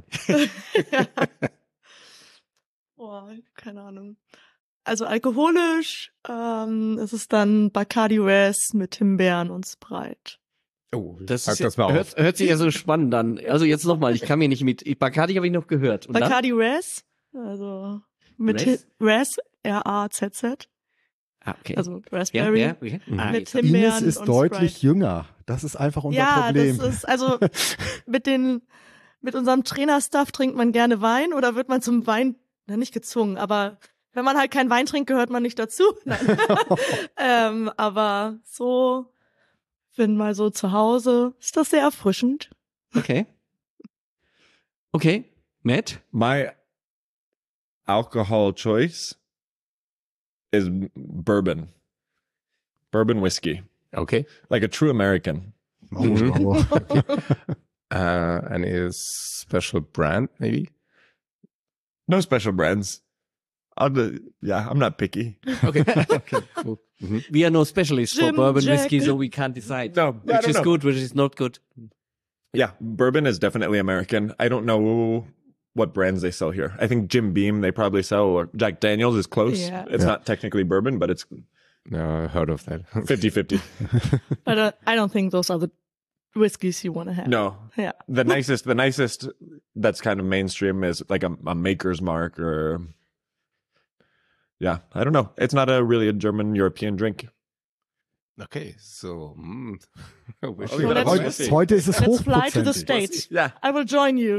Boah, keine Ahnung. Also alkoholisch ähm, ist es dann Bacardi Res mit Himbeeren und Sprite. Oh, Das, sag ist, das mal hört, auf. hört sich ja so spannend an. Also jetzt nochmal, ich kann mir nicht mit. Bacardi habe ich noch gehört. Und dann? Bacardi Res, also mit Res? Hi- Res, R A Z Z, Ah, okay. also ja, Raspberry. ja, okay. Ah, Mit jetzt- Himbeeren Ines ist und deutlich Sprite. jünger. Das ist einfach unser Ja, Problem. das ist, also mit den, mit unserem Trainerstuff trinkt man gerne Wein oder wird man zum Wein, na nicht gezwungen, aber wenn man halt keinen Wein trinkt, gehört man nicht dazu. Nein. ähm, aber so, wenn mal so zu Hause, ist das sehr erfrischend. Okay. Okay. Matt? My alcohol choice is bourbon. Bourbon whiskey. Okay. Like a true American. Oh, oh. Uh, any special brand, maybe? No special brands. I'll do, yeah, I'm not picky. Okay. Okay, cool. Mhm. We are no specialists for Jim, bourbon Jack. whiskey, so we can't decide. No, I which don't is know. good, which is not good. Yeah, bourbon is definitely American. I don't know what brands they sell here. I think Jim Beam they probably sell, or Jack Daniels is close. Yeah. It's Yeah. not technically bourbon, but it's No, I heard of that. fifty-fifty. But uh, I don't think those are the whiskeys you want to have. No, Yeah. the nicest, the nicest that's kind of mainstream is like a, a Maker's Mark or, yeah, I don't know. It's not a really a German European drink. Okay, so. Mm. Wish Oh, you yeah, luck. that's Heute, Whisky. heute ist es Let's fly to the hochprozentig. States. Yeah. I will join you.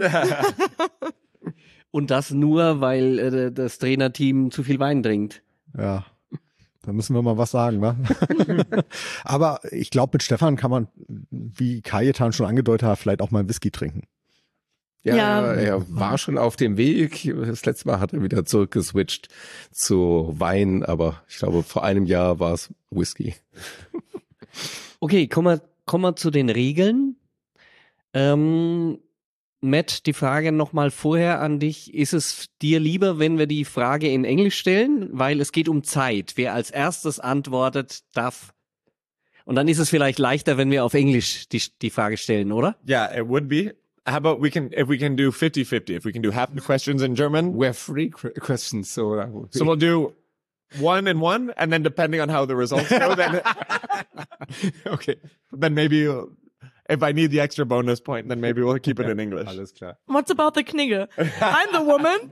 Und das nur, weil äh, das Trainerteam zu viel Wein trinkt. Ja, da müssen wir mal was sagen, wa? Aber ich glaube, mit Stefan kann man, wie Kajetan schon angedeutet hat, vielleicht auch mal Whisky trinken. Ja, Ja. er war schon auf dem Weg. Das letzte Mal hat er wieder zurückgeswitcht zu Wein, aber ich glaube, vor einem Jahr war es Whisky. Okay, kommen wir, kommen wir zu den Regeln. Ähm, Matt, die Frage nochmal vorher an dich. Ist es dir lieber, wenn wir die Frage in Englisch stellen? Weil es geht um Zeit. Wer als erstes antwortet, darf. Und dann ist es vielleicht leichter, wenn wir auf Englisch die, die Frage stellen, oder? Yeah, it would be. How about we can, if we can do fifty-fifty, if we can do half the questions in German, We have three qu- questions, so that would be- so we'll do one and one, and then depending on how the results go, then okay, then maybe uh, if I need the extra bonus point, then maybe we'll keep it in English. Alles klar. What's about the Knigge? I'm the woman.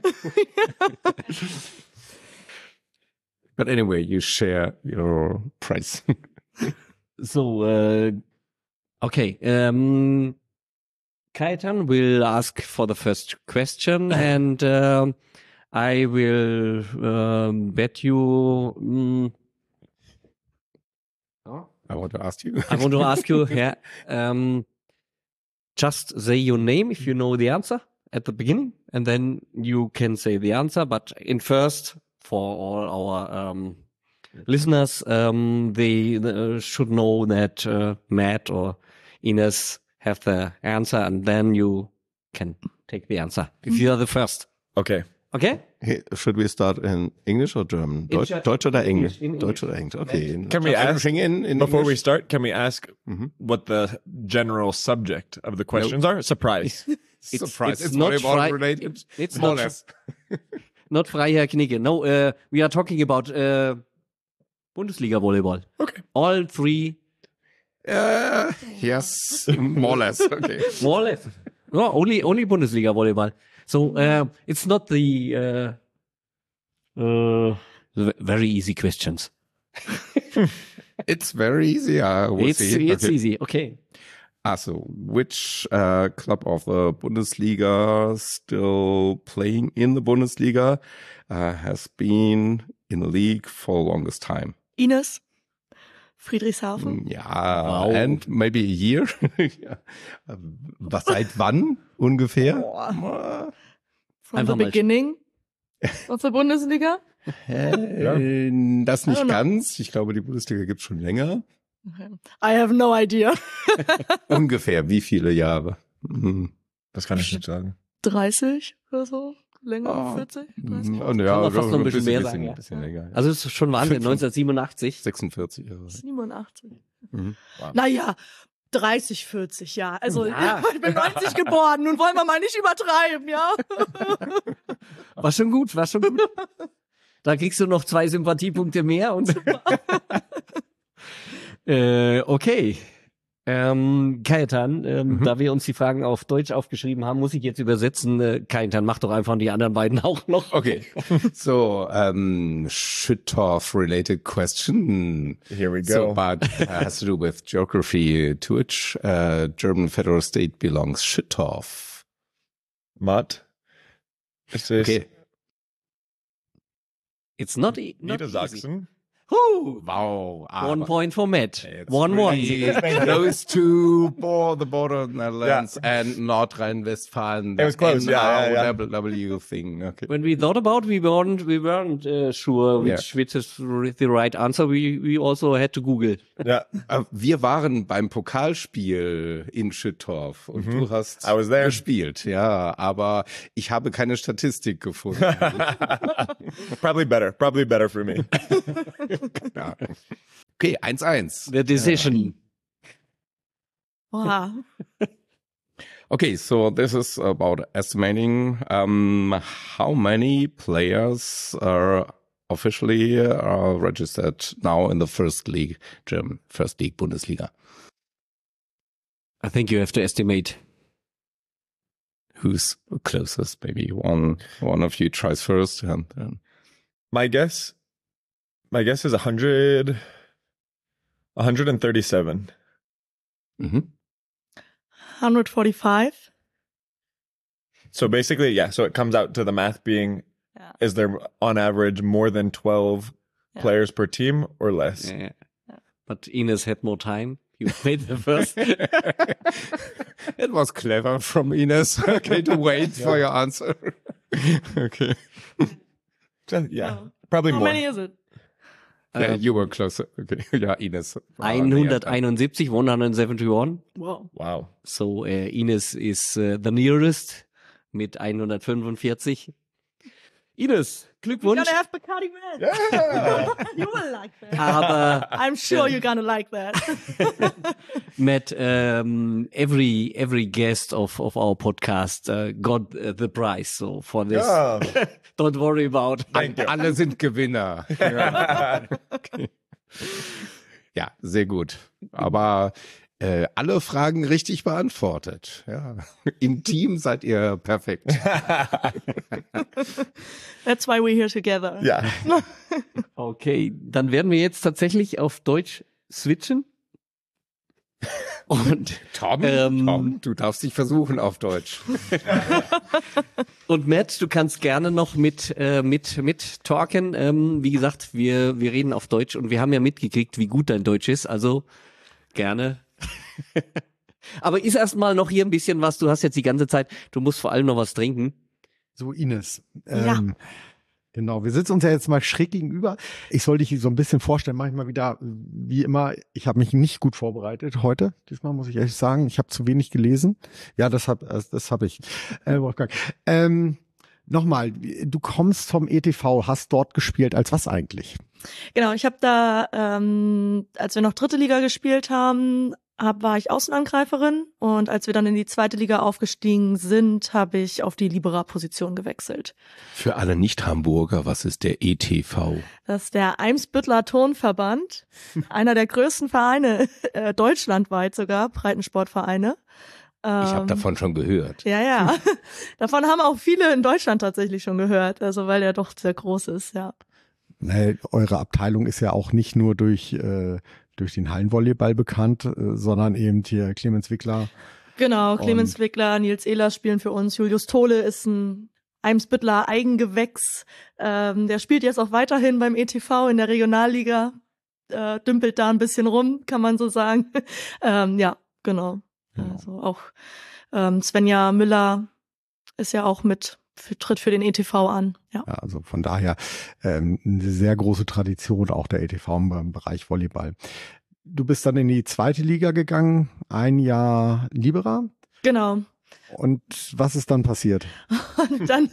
But anyway, you share your price. So, uh, okay. Um, Kajetan will ask for the first question, and um I will um, bet you. Um, I want to ask you. I want to ask you, yeah, um, just say your name if you know the answer at the beginning, and then you can say the answer. But in first, for all our um, listeners, um, they uh, should know that uh, Matt or Ines have the answer, and then you can take the answer if you are the first. Okay. Okay? Hey, should we start in English or German? Deutsch, In Ger- Deutsch oder Englisch? in Deutsch oder Englisch? Okay. Can we ask Everything in, in before we English? start? Can we ask Mhm. what the general subject of the questions are? Surprise. Surprise. it's It's, not volleyball fri- related. it's More or not- less. Not Freiherr Knigge. No, uh, we are talking about uh, Bundesliga volleyball. Okay. All three, Uh, yes, more or less. Okay. more or less. No, only only Bundesliga volleyball. So uh, it's not the uh, uh, v- very easy questions. It's very easy. I will It's see. it's Okay. easy. Okay. Ah, so which uh, club of the Bundesliga still playing in the Bundesliga uh, has been in the league for the longest time? Ines. Friedrichshafen. Ja, Wow. and maybe a year. Ja. Was seit wann ungefähr? From Einfach the mal- beginning of the Bundesliga. Äh, das I nicht don't know. ganz. Ich glaube, die Bundesliga gibt's schon länger. I have no idea. Ungefähr wie viele Jahre? Hm. Das kann ich nicht sagen. dreißig oder so? Länger? Ah. vierzig? dreißig? Ja, Kann man fast noch ein bisschen mehr bisschen, sagen, ja. bisschen länger. Also es ist schon Wahnsinn. Fünf- neunzehnhundertsiebenundachtzig. sechsundvierzig Jahre. siebenundachtzig. Mhm. Naja, dreißig, vierzig, ja. Also Ja. ich bin neunzig geboren. Nun wollen wir mal nicht übertreiben, ja? War schon gut, war schon gut. Da kriegst du noch zwei Sympathiepunkte mehr und äh, okay. Ähm, Kajetan, ähm, Mhm. da wir uns die Fragen auf Deutsch aufgeschrieben haben, muss ich jetzt übersetzen. Äh, Kajetan, mach doch einfach die anderen beiden auch noch. Okay. So, um, Schüttorf-related question. Here we So, go. but uh, has to do with geography. To which uh, German federal state belongs Schüttorf? Matt. It says Okay. It's not, e not easy. Niedersachsen. Woo! Wow. One point for Matt. It's One one. really Those two bore the border of Netherlands and Nordrhein-Westfalen. It was close, yeah, yeah, yeah. N R W thing. Okay. When we thought about, we weren't we weren't uh, sure which which is the right answer. We we also had to Google. Yeah. Äh, Wir waren beim Pokalspiel in Schüttorf und du hast I was there. gespielt, ja, aber ich habe keine Statistik gefunden. Probably better. Probably better for me. Ja. Okay, eins eins. The decision. Wow. Okay, so this is about estimating um, how many players are officially are registered now in the first league, German first league Bundesliga. I think you have to estimate. Who's closest? Maybe one one of you tries first, and then My guess, my guess is a hundred, a hundred and thirty-seven. mhm. one forty-five. So basically, yeah. So it comes out to the math being, Yeah. is there on average more than twelve Yeah. players per team or less? Yeah. But Ines had more time. You played the first. It was clever from Ines. Okay, to wait for your answer. Okay. So, yeah, Oh. probably How more. many is it? Yeah, you were closer. Okay. Ja, Ines. war näher dran. one hundred seventy-one. Wow. Wow. So uh, Ines is uh, the nearest mit one hundred forty-five. Ines, Glückwunsch. You're gonna have Bacardi Red. Yeah. You will like that. Aber I'm sure you're gonna like that. Matt, um, every every guest of of our podcast uh, got uh, the prize. So for this, Ja. don't worry about. Alle sind Gewinner. Ja, okay. Ja, sehr gut. Aber äh, alle Fragen richtig beantwortet. Ja. Im Team seid ihr perfekt. That's why we're here together. Ja. Okay, dann werden wir jetzt tatsächlich auf Deutsch switchen. Und Tom, Ähm, Tom, du darfst dich versuchen auf Deutsch. Und Matt, du kannst gerne noch mit äh, mit mit talken. Ähm, wie gesagt, wir wir reden auf Deutsch und wir haben ja mitgekriegt, wie gut dein Deutsch ist. Also gerne. Aber ist erstmal noch hier ein bisschen was. Du hast jetzt die ganze Zeit. Du musst vor allem noch was trinken. So, Ines. Ja. Ähm, genau, wir sitzen uns ja jetzt mal schräg gegenüber. Ich soll dich so ein bisschen vorstellen, manchmal wieder, wie immer, ich habe mich nicht gut vorbereitet heute. Diesmal muss ich ehrlich sagen, ich habe zu wenig gelesen. Ja, das hab, das habe ich. Äh, Wolfgang. Ähm, Nochmal, du kommst vom E T V, hast dort gespielt. Als was eigentlich? Genau, ich habe da, ähm, als wir noch dritte Liga gespielt haben, hab, war ich Außenangreiferin und als wir dann in die zweite Liga aufgestiegen sind, habe ich auf die Libera-Position gewechselt. Für alle Nicht-Hamburger, was ist der E T V? Das ist der Eimsbütteler Turnverband, einer der größten Vereine, äh, deutschlandweit sogar, Breitensportvereine. Ich habe Ähm, davon schon gehört. Ja, ja. Davon haben auch viele in Deutschland tatsächlich schon gehört, also weil er doch sehr groß ist, ja. Nee, eure Abteilung ist ja auch nicht nur durch, äh, durch den Hallenvolleyball bekannt, äh, sondern eben hier Clemens Wickler. Genau, Clemens Und- Wickler, Nils Ehlers spielen für uns. Julius Tole ist ein Eimsbütteler Eigengewächs. Ähm, der spielt jetzt auch weiterhin beim E T V in der Regionalliga. Äh, dümpelt da ein bisschen rum, kann man so sagen. ähm, ja, genau. Also auch ähm, Svenja Müller ist ja auch mit, für, tritt für den E T V an. Ja. Ja, also von daher ähm, eine sehr große Tradition auch der E T V im Bereich Volleyball. Du bist dann in die zweite Liga gegangen, ein Jahr Libera. Genau. Und was ist dann passiert? Und dann,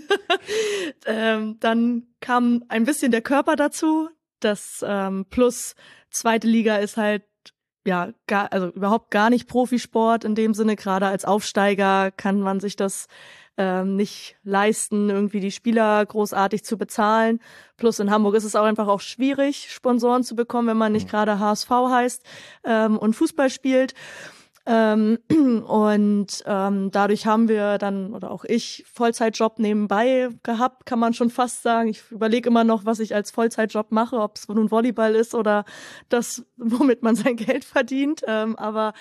ähm, dann kam ein bisschen der Körper dazu. Das ähm, plus zweite Liga ist halt ja gar, also überhaupt gar nicht Profisport in dem Sinne. Gerade als Aufsteiger kann man sich das ähm, nicht leisten, irgendwie die Spieler großartig zu bezahlen. Plus in Hamburg ist es auch einfach auch schwierig, Sponsoren zu bekommen, wenn man nicht gerade H S V heißt ähm, und Fußball spielt. Ähm, und ähm, dadurch haben wir dann, oder auch ich, Vollzeitjob nebenbei gehabt, kann man schon fast sagen. Ich überlege immer noch, was ich als Vollzeitjob mache, ob es nun Volleyball ist oder das, womit man sein Geld verdient. Ähm, aber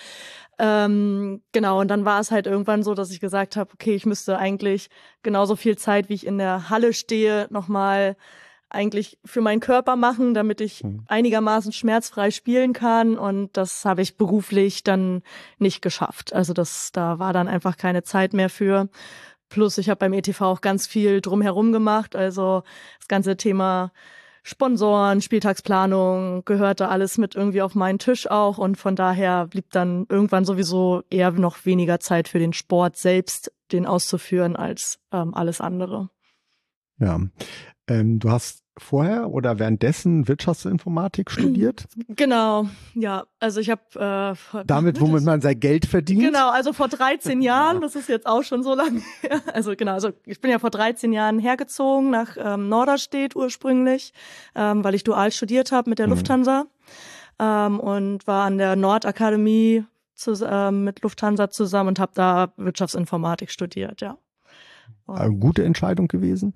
ähm, genau, und dann war es halt irgendwann so, dass ich gesagt habe, okay, ich müsste eigentlich genauso viel Zeit, wie ich in der Halle stehe, nochmal eigentlich für meinen Körper machen, damit ich Mhm. einigermaßen schmerzfrei spielen kann. Und das habe ich beruflich dann nicht geschafft. Also das, da war dann einfach keine Zeit mehr für. Plus ich habe beim E T V auch ganz viel drumherum gemacht. Also das ganze Thema Sponsoren, Spieltagsplanung gehörte alles mit irgendwie auf meinen Tisch auch. Und von daher blieb dann irgendwann sowieso eher noch weniger Zeit für den Sport selbst, den auszuführen, als ähm, alles andere. Ja, ähm, du hast vorher oder währenddessen Wirtschaftsinformatik studiert. Genau, ja. Also ich habe äh, Damit, womit man sein Geld verdient. Genau, also vor dreizehn Jahren, das ist jetzt auch schon so lange her. Also genau, also ich bin ja vor dreizehn Jahren hergezogen nach ähm, Norderstedt ursprünglich, ähm, weil ich dual studiert habe mit der Mhm. Lufthansa ähm, und war an der Nordakademie zu, ähm, mit Lufthansa zusammen und habe da Wirtschaftsinformatik studiert, ja. Und, Eine gute Entscheidung gewesen.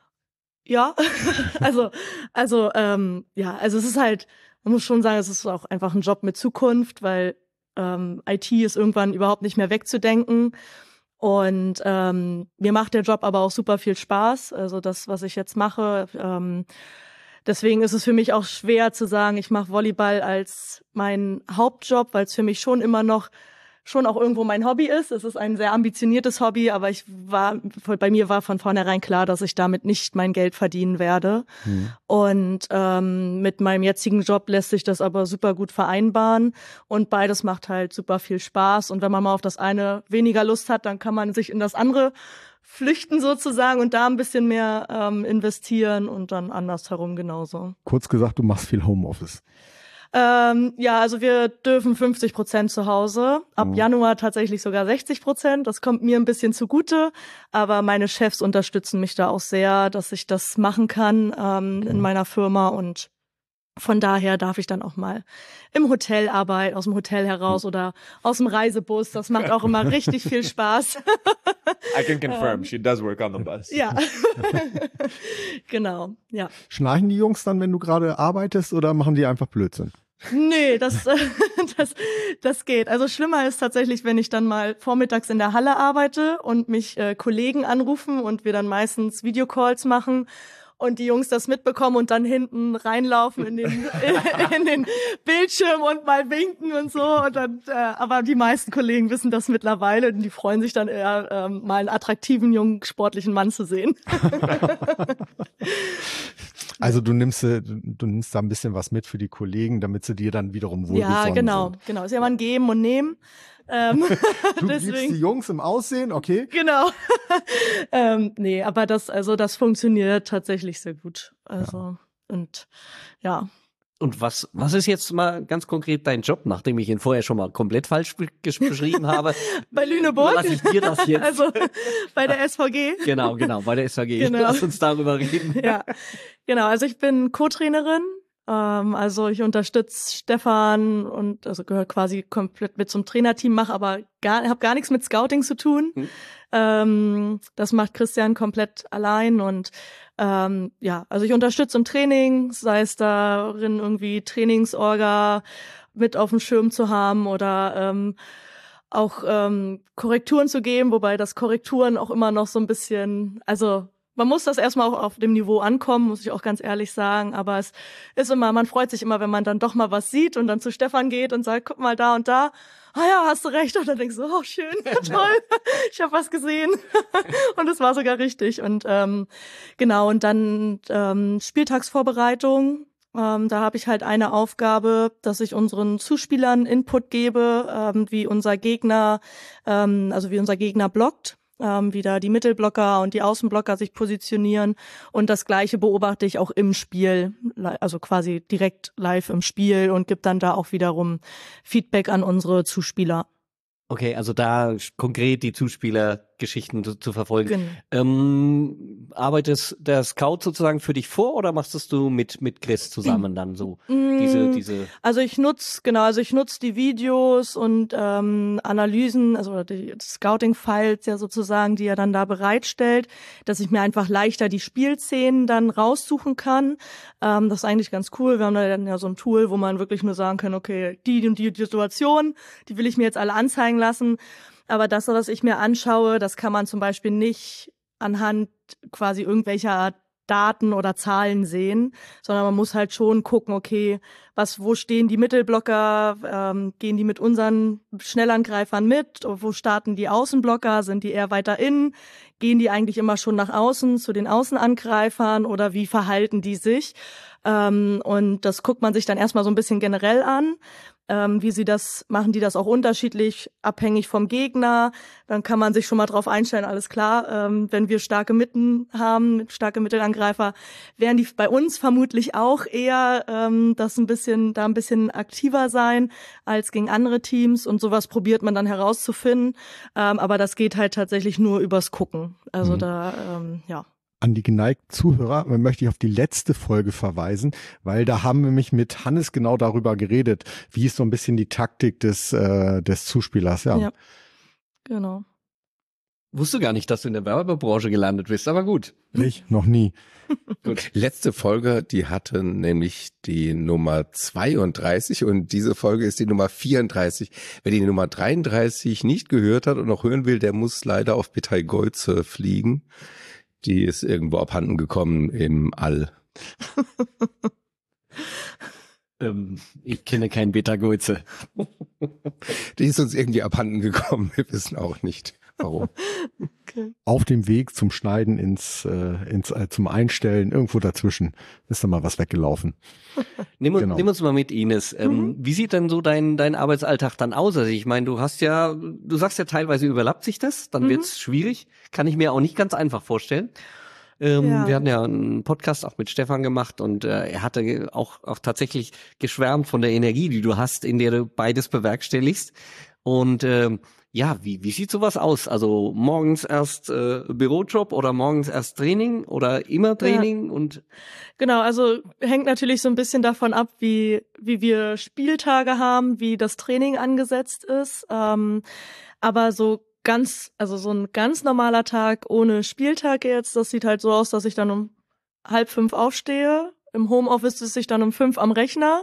ja, also, also, ähm, ja, also es ist halt, man muss schon sagen, es ist auch einfach ein Job mit Zukunft, weil ähm, I T ist irgendwann überhaupt nicht mehr wegzudenken. Und ähm, mir macht der Job aber auch super viel Spaß, also das, was ich jetzt mache. Ähm, deswegen ist es für mich auch schwer zu sagen, ich mache Volleyball als meinen Hauptjob, weil es für mich schon immer noch schon auch irgendwo mein Hobby ist. Es ist ein sehr ambitioniertes Hobby, aber ich war, bei mir war von vornherein klar, dass ich damit nicht mein Geld verdienen werde. Mhm. Und ähm, mit meinem jetzigen Job lässt sich das aber super gut vereinbaren und beides macht halt super viel Spaß. Und wenn man mal auf das eine weniger Lust hat, dann kann man sich in das andere flüchten sozusagen und da ein bisschen mehr ähm, investieren und dann andersherum genauso. Kurz gesagt, du machst viel Homeoffice. Ähm, ja, also wir dürfen fünfzig Prozent zu Hause, ab mhm. Januar tatsächlich sogar sechzig Prozent. Das kommt mir ein bisschen zugute, aber meine Chefs unterstützen mich da auch sehr, dass ich das machen kann ähm, okay. in meiner Firma und von daher darf ich dann auch mal im Hotel arbeiten, aus dem Hotel heraus oder aus dem Reisebus. Das macht auch immer richtig viel Spaß. I can confirm, she does work on the bus. Ja, genau, ja. Schnarchen die Jungs dann, wenn du gerade arbeitest oder machen die einfach Blödsinn? Nee, das, das, das geht. Also schlimmer ist tatsächlich, wenn ich dann mal vormittags in der Halle arbeite und mich äh, Kollegen anrufen und wir dann meistens Videocalls machen. Und die Jungs das mitbekommen und dann hinten reinlaufen in den, in den Bildschirm und mal winken und so. Und dann, äh, aber die meisten Kollegen wissen das mittlerweile und die freuen sich dann eher, ähm, mal einen attraktiven, jungen, sportlichen Mann zu sehen. Also du nimmst, du, du nimmst da ein bisschen was mit für die Kollegen, damit sie dir dann wiederum wohlgesonnen sind. Ja, genau, genau. Ist ja mal ein Geben und Nehmen. Ähm, du deswegen, liebst die Jungs im Aussehen, okay? Genau. ähm, nee, aber das, also das funktioniert tatsächlich sehr gut. Also ja. und ja. Und was, was ist jetzt mal ganz konkret dein Job, nachdem ich ihn vorher schon mal komplett falsch beschrieben habe? Bei Lüneburg? Lass ich dir das jetzt. Also bei der S V G? Genau, genau, bei der S V G. Genau. Lass uns darüber reden. Ja, genau. Also ich bin Co-Trainerin. Ähm, also ich unterstütze Stefan und also gehöre quasi komplett mit zum Trainerteam, mache aber gar, habe gar nichts mit Scouting zu tun. Hm. Ähm, das macht Christian komplett allein und ähm, ja, also ich unterstütze im Training, sei es darin irgendwie Trainingsorga mit auf dem Schirm zu haben oder ähm, auch ähm, Korrekturen zu geben, wobei das Korrekturen auch immer noch so ein bisschen, also man muss das erstmal auch auf dem Niveau ankommen, muss ich auch ganz ehrlich sagen, aber es ist immer, man freut sich immer, wenn man dann doch mal was sieht und dann zu Stefan geht und sagt, guck mal da und da, ah ja, hast du recht, und dann denkst du, oh schön, toll, ich habe was gesehen und es war sogar richtig und ähm, genau, und dann ähm, Spieltagsvorbereitung, ähm, da habe ich halt eine Aufgabe, dass ich unseren Zuspielern Input gebe, ähm, wie unser Gegner, ähm, also wie unser Gegner blockt. Ähm, wie da die Mittelblocker und die Außenblocker sich positionieren und das Gleiche beobachte ich auch im Spiel, also quasi direkt live im Spiel und gebe dann da auch wiederum Feedback an unsere Zuspieler. Okay, also da konkret die Zuspielergeschichten zu, zu verfolgen. Genau. Ähm, arbeitet der Scout sozusagen für dich vor oder machst das du mit mit Chris zusammen dann so mm, diese diese? Also ich nutze genau, also ich nutze die Videos und ähm, Analysen, also die Scouting-Files ja sozusagen, die er dann da bereitstellt, dass ich mir einfach leichter die Spielszenen dann raussuchen kann. Ähm, das ist eigentlich ganz cool. Wir haben da dann ja so ein Tool, wo man wirklich nur sagen kann, okay, die und die Situation, die will ich mir jetzt alle anzeigen lassen. Aber das, was ich mir anschaue, das kann man zum Beispiel nicht anhand quasi irgendwelcher Daten oder Zahlen sehen, sondern man muss halt schon gucken, okay, was, wo stehen die Mittelblocker, ähm, gehen die mit unseren Schnellangreifern mit, wo starten die Außenblocker, sind die eher weiter innen, gehen die eigentlich immer schon nach außen zu den Außenangreifern oder wie verhalten die sich? Ähm, und das guckt man sich dann erstmal so ein bisschen generell an. Ähm, wie sie das, machen die das auch unterschiedlich, abhängig vom Gegner. Dann kann man sich schon mal drauf einstellen, alles klar, ähm, wenn wir starke Mitten haben, starke Mittelangreifer, werden die bei uns vermutlich auch eher ähm, das ein bisschen, da ein bisschen aktiver sein als gegen andere Teams und sowas probiert man dann herauszufinden. Ähm, aber das geht halt tatsächlich nur übers Gucken. Also mhm. da, ähm, ja. An die geneigten Zuhörer möchte ich auf die letzte Folge verweisen, weil da haben wir mich mit Hannes genau darüber geredet, wie ist so ein bisschen die Taktik des äh, des Zuspielers. Ja, ja, genau. Wusste gar nicht, dass du in der Werbebranche gelandet bist, aber gut. Ich? Noch nie. Gut. Letzte Folge, die hatte nämlich die Nummer zweiunddreißig und diese Folge ist die Nummer vierunddreißig. Wer die Nummer dreiunddreißig nicht gehört hat und noch hören will, der muss leider auf Betelgeuse fliegen. Die ist irgendwo abhanden gekommen im All. Ähm, ich kenne keinen Beta-Gulze. Die ist uns irgendwie abhanden gekommen. Wir wissen auch nicht, warum. Okay. Auf dem Weg zum Schneiden ins, äh, ins äh, zum Einstellen, irgendwo dazwischen ist da mal was weggelaufen. Nimm, uns- Genau. nimm uns mal mit, Ines. Ähm, Wie sieht denn so dein, dein Arbeitsalltag dann aus? Also ich meine, du hast ja, du sagst ja teilweise überlappt sich das, dann Mhm. wird's schwierig. Kann ich mir auch nicht ganz einfach vorstellen. Ähm, Ja. Wir hatten ja einen Podcast auch mit Stefan gemacht und äh, er hatte auch, auch tatsächlich geschwärmt von der Energie, die du hast, in der du beides bewerkstelligst. Und ähm, ja, wie, wie sieht sowas aus? Also morgens erst äh, Bürojob oder morgens erst Training oder immer Training und Genau, also hängt natürlich so ein bisschen davon ab, wie wie wir Spieltage haben, wie das Training angesetzt ist. Ähm, aber so ganz, also so ein ganz normaler Tag ohne Spieltag jetzt, das sieht halt so aus, dass ich dann um halb fünf aufstehe. Im Homeoffice sitze ich dann um fünf am Rechner,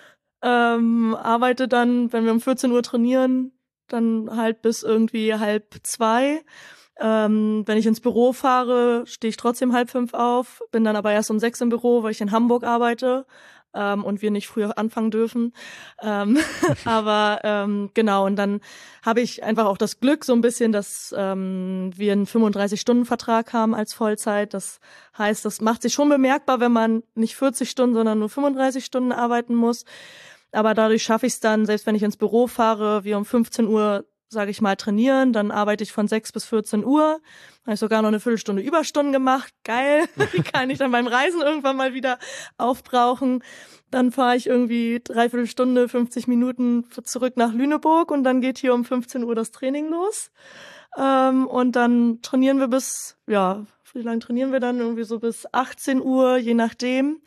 ähm, arbeite dann, wenn wir um vierzehn Uhr trainieren, dann halt bis irgendwie halb zwei. Ähm, wenn ich ins Büro fahre, stehe ich trotzdem halb fünf auf, bin dann aber erst um sechs im Büro, weil ich in Hamburg arbeite ähm, und wir nicht früher anfangen dürfen. Ähm, aber ähm, genau, und dann habe ich einfach auch das Glück so ein bisschen, dass ähm, wir einen fünfunddreißig-Stunden-Vertrag haben als Vollzeit. Das heißt, das macht sich schon bemerkbar, wenn man nicht vierzig Stunden, sondern nur fünfunddreißig Stunden arbeiten muss. Aber dadurch schaffe ich es dann, selbst wenn ich ins Büro fahre, wir um fünfzehn Uhr, sage ich mal, trainieren, dann arbeite ich von sechs bis vierzehn Uhr. Habe ich sogar noch eine Viertelstunde Überstunden gemacht. Geil. Die kann ich dann beim Reisen irgendwann mal wieder aufbrauchen. Dann fahre ich irgendwie dreiviertel Stunde, fünfzig Minuten zurück nach Lüneburg und dann geht hier um fünfzehn Uhr das Training los. Ähm, und dann trainieren wir bis, ja, wie lange trainieren wir dann? Irgendwie so bis achtzehn Uhr, je nachdem.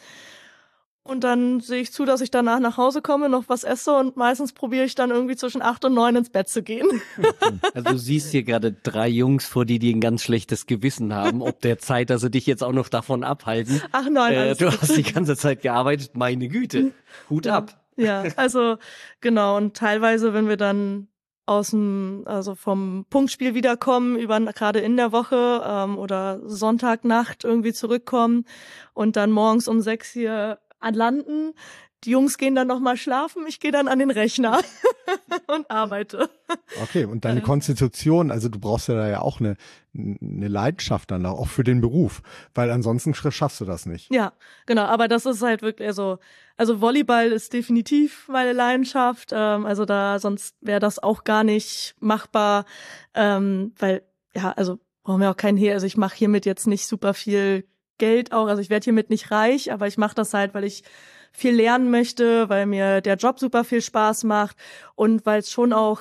Und dann sehe ich zu, dass ich danach nach Hause komme, noch was esse und meistens probiere ich dann irgendwie zwischen acht und neun ins Bett zu gehen. also du siehst hier gerade drei Jungs vor dir, die ein ganz schlechtes Gewissen haben, ob der Zeit, dass sie dich jetzt auch noch davon abhalten. Ach nein, Äh, alles du gut. hast die ganze Zeit gearbeitet, meine Güte. Hut Ja. ab. Ja, also genau. Und teilweise, wenn wir dann aus dem, also vom Punktspiel wiederkommen, über gerade in der Woche ähm, oder Sonntagnacht irgendwie zurückkommen und dann morgens um sechs hier landen. Die Jungs gehen dann nochmal schlafen, ich gehe dann an den Rechner und arbeite. Okay, und deine Ähm. Konstitution, also du brauchst ja da ja auch eine, eine Leidenschaft dann auch für den Beruf, weil ansonsten schaffst du das nicht. Ja, genau, aber das ist halt wirklich, also, also Volleyball ist definitiv meine Leidenschaft, ähm, also da, sonst wäre das auch gar nicht machbar, ähm, weil, ja, also brauchen wir auch keinen hier, also ich mache hiermit jetzt nicht super viel Geld auch, also ich werde hiermit nicht reich, aber ich mache das halt, weil ich viel lernen möchte, weil mir der Job super viel Spaß macht und weil es schon auch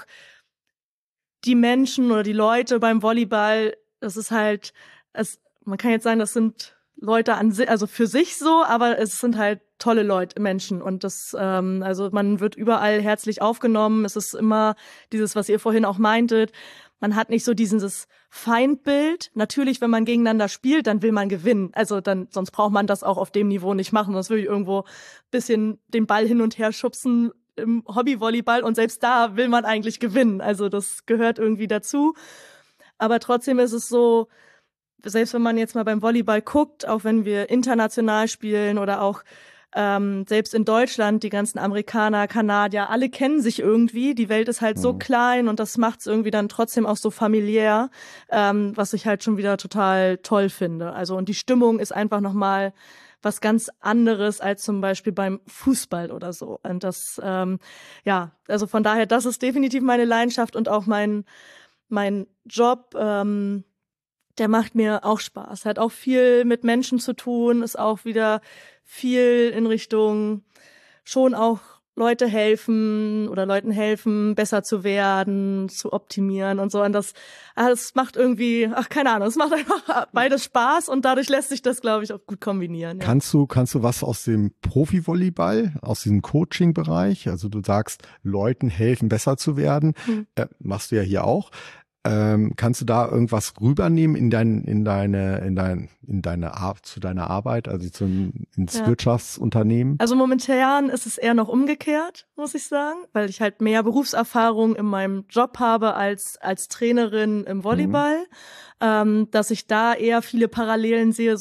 die Menschen oder die Leute beim Volleyball, das ist halt, es, man kann jetzt sagen, das sind Leute an sich, also für sich so, aber es sind halt tolle Leute, Menschen und das, ähm, also man wird überall herzlich aufgenommen. Es ist immer dieses, was ihr vorhin auch meintet. Man hat nicht so dieses Feindbild. Natürlich, wenn man gegeneinander spielt, dann will man gewinnen. Also dann, sonst braucht man das auch auf dem Niveau nicht machen. Sonst würde ich irgendwo bisschen den Ball hin und her schubsen im Hobbyvolleyball und selbst da will man eigentlich gewinnen. Also das gehört irgendwie dazu. Aber trotzdem ist es so, selbst wenn man jetzt mal beim Volleyball guckt, auch wenn wir international spielen oder auch ähm, selbst in Deutschland, die ganzen Amerikaner, Kanadier, alle kennen sich irgendwie. Die Welt ist halt mhm. so klein und das macht es irgendwie dann trotzdem auch so familiär, ähm, was ich halt schon wieder total toll finde. Also und die Stimmung ist einfach nochmal was ganz anderes als zum Beispiel beim Fußball oder so. Und das, ähm, ja, also von daher, das ist definitiv meine Leidenschaft und auch mein, mein Job, ähm, der macht mir auch Spaß. Hat auch viel mit Menschen zu tun, ist auch wieder viel in Richtung schon auch Leute helfen oder Leuten helfen, besser zu werden, zu optimieren und so. Und das, das macht irgendwie, ach, keine Ahnung, es macht einfach beides Spaß und dadurch lässt sich das, glaube ich, auch gut kombinieren. Ja. Kannst du, kannst du was aus dem Profi-Volleyball, aus diesem Coaching-Bereich, also du sagst, Leuten helfen, besser zu werden, hm. äh, machst du ja hier auch. Ähm, kannst du da irgendwas rübernehmen in dein, in deine, in dein, in deine Art, zu deiner Arbeit, also zum, ins ja. Wirtschaftsunternehmen? Also momentan ist es eher noch umgekehrt, muss ich sagen, weil ich halt mehr Berufserfahrung in meinem Job habe als, als Trainerin im Volleyball, mhm. ähm, dass ich da eher viele Parallelen sehe, so, ach,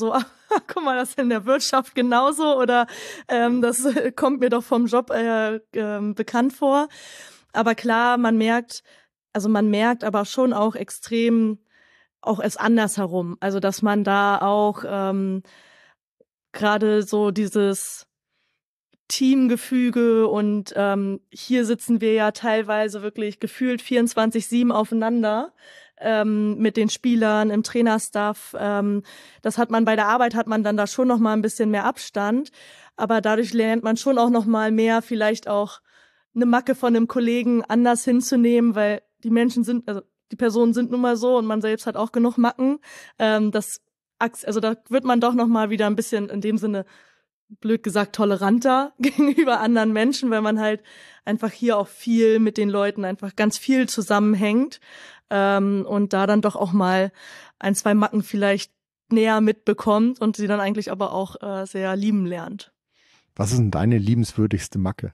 guck mal, das ist in der Wirtschaft genauso oder ähm, das kommt mir doch vom Job äh, äh, bekannt vor. Aber klar, man merkt, also man merkt aber schon auch extrem auch es andersherum. Also dass man da auch ähm, gerade so dieses Teamgefüge und ähm, hier sitzen wir ja teilweise wirklich gefühlt vierundzwanzig sieben aufeinander ähm, mit den Spielern im Trainerstaff. Ähm, das hat man bei der Arbeit hat man dann da schon noch mal ein bisschen mehr Abstand, aber dadurch lernt man schon auch noch mal mehr vielleicht auch eine Macke von einem Kollegen anders hinzunehmen, weil die Menschen sind, also die Personen sind nun mal so und man selbst hat auch genug Macken. Ähm, das also da wird man doch noch mal wieder ein bisschen in dem Sinne blöd gesagt, toleranter gegenüber anderen Menschen, weil man halt einfach hier auch viel mit den Leuten einfach ganz viel zusammenhängt ähm, und da dann doch auch mal ein, zwei Macken vielleicht näher mitbekommt und sie dann eigentlich aber auch äh, sehr lieben lernt. Was ist denn deine liebenswürdigste Macke?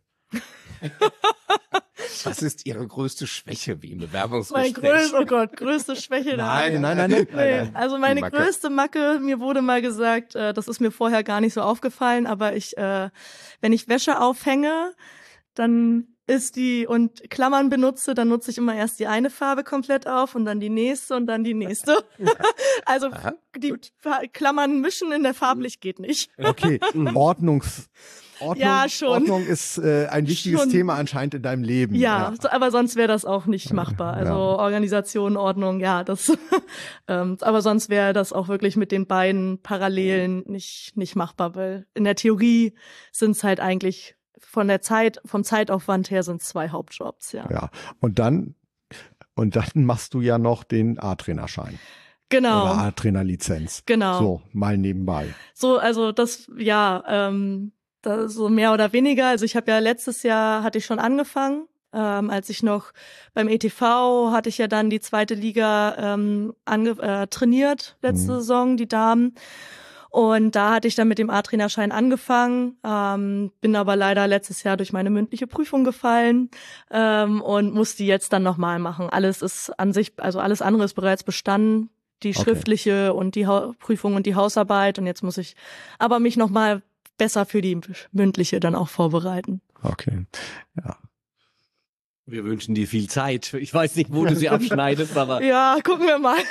Was ist Ihre größte Schwäche wie im Bewerbungsgespräch? Mein größte, oh Gott, größte Schwäche. Nein, nein, nein, nein, nee. nein. Also meine Macke. größte Macke, mir wurde mal gesagt, äh, das ist mir vorher gar nicht so aufgefallen, aber ich, äh, wenn ich Wäsche aufhänge, dann ist die und Klammern benutze, dann nutze ich immer erst die eine Farbe komplett auf und dann die nächste und dann die nächste. Also Aha, die gut. Klammern mischen in der farblich geht nicht. Okay, Ordnungs... Ordnung, Ja, schon. Ordnung ist äh, ein wichtiges Schon. Thema anscheinend in deinem Leben. Ja, so, aber sonst wäre das auch nicht machbar. Also Ja. Organisation, Ordnung, ja, das. ähm, aber sonst wäre das auch wirklich mit den beiden Parallelen nicht nicht machbar, weil in der Theorie sind es halt eigentlich von der Zeit, vom Zeitaufwand her sind es zwei Hauptjobs, ja. Ja. Und dann und dann machst du ja noch den A-Trainerschein Genau. oder A-Trainerlizenz. Genau. So, mal nebenbei. So, also das, ja, ähm, das so mehr oder weniger. Also ich habe ja letztes Jahr hatte ich schon angefangen, ähm, als ich noch beim E T V hatte ich ja dann die zweite Liga ähm, ange äh, trainiert letzte Mhm. Saison, die Damen. Und da hatte ich dann mit dem A-Trainerschein angefangen, ähm, bin aber leider letztes Jahr durch meine mündliche Prüfung gefallen ähm, und muss die jetzt dann nochmal machen. Alles ist an sich, also alles andere ist bereits bestanden, die Okay. schriftliche und die ha Prüfung und die Hausarbeit. Und jetzt muss ich aber mich nochmal besser für die mündliche dann auch vorbereiten. Okay. Ja. Wir wünschen dir viel Zeit. Ich weiß nicht, wo du sie abschneidest, aber Ja, gucken wir mal.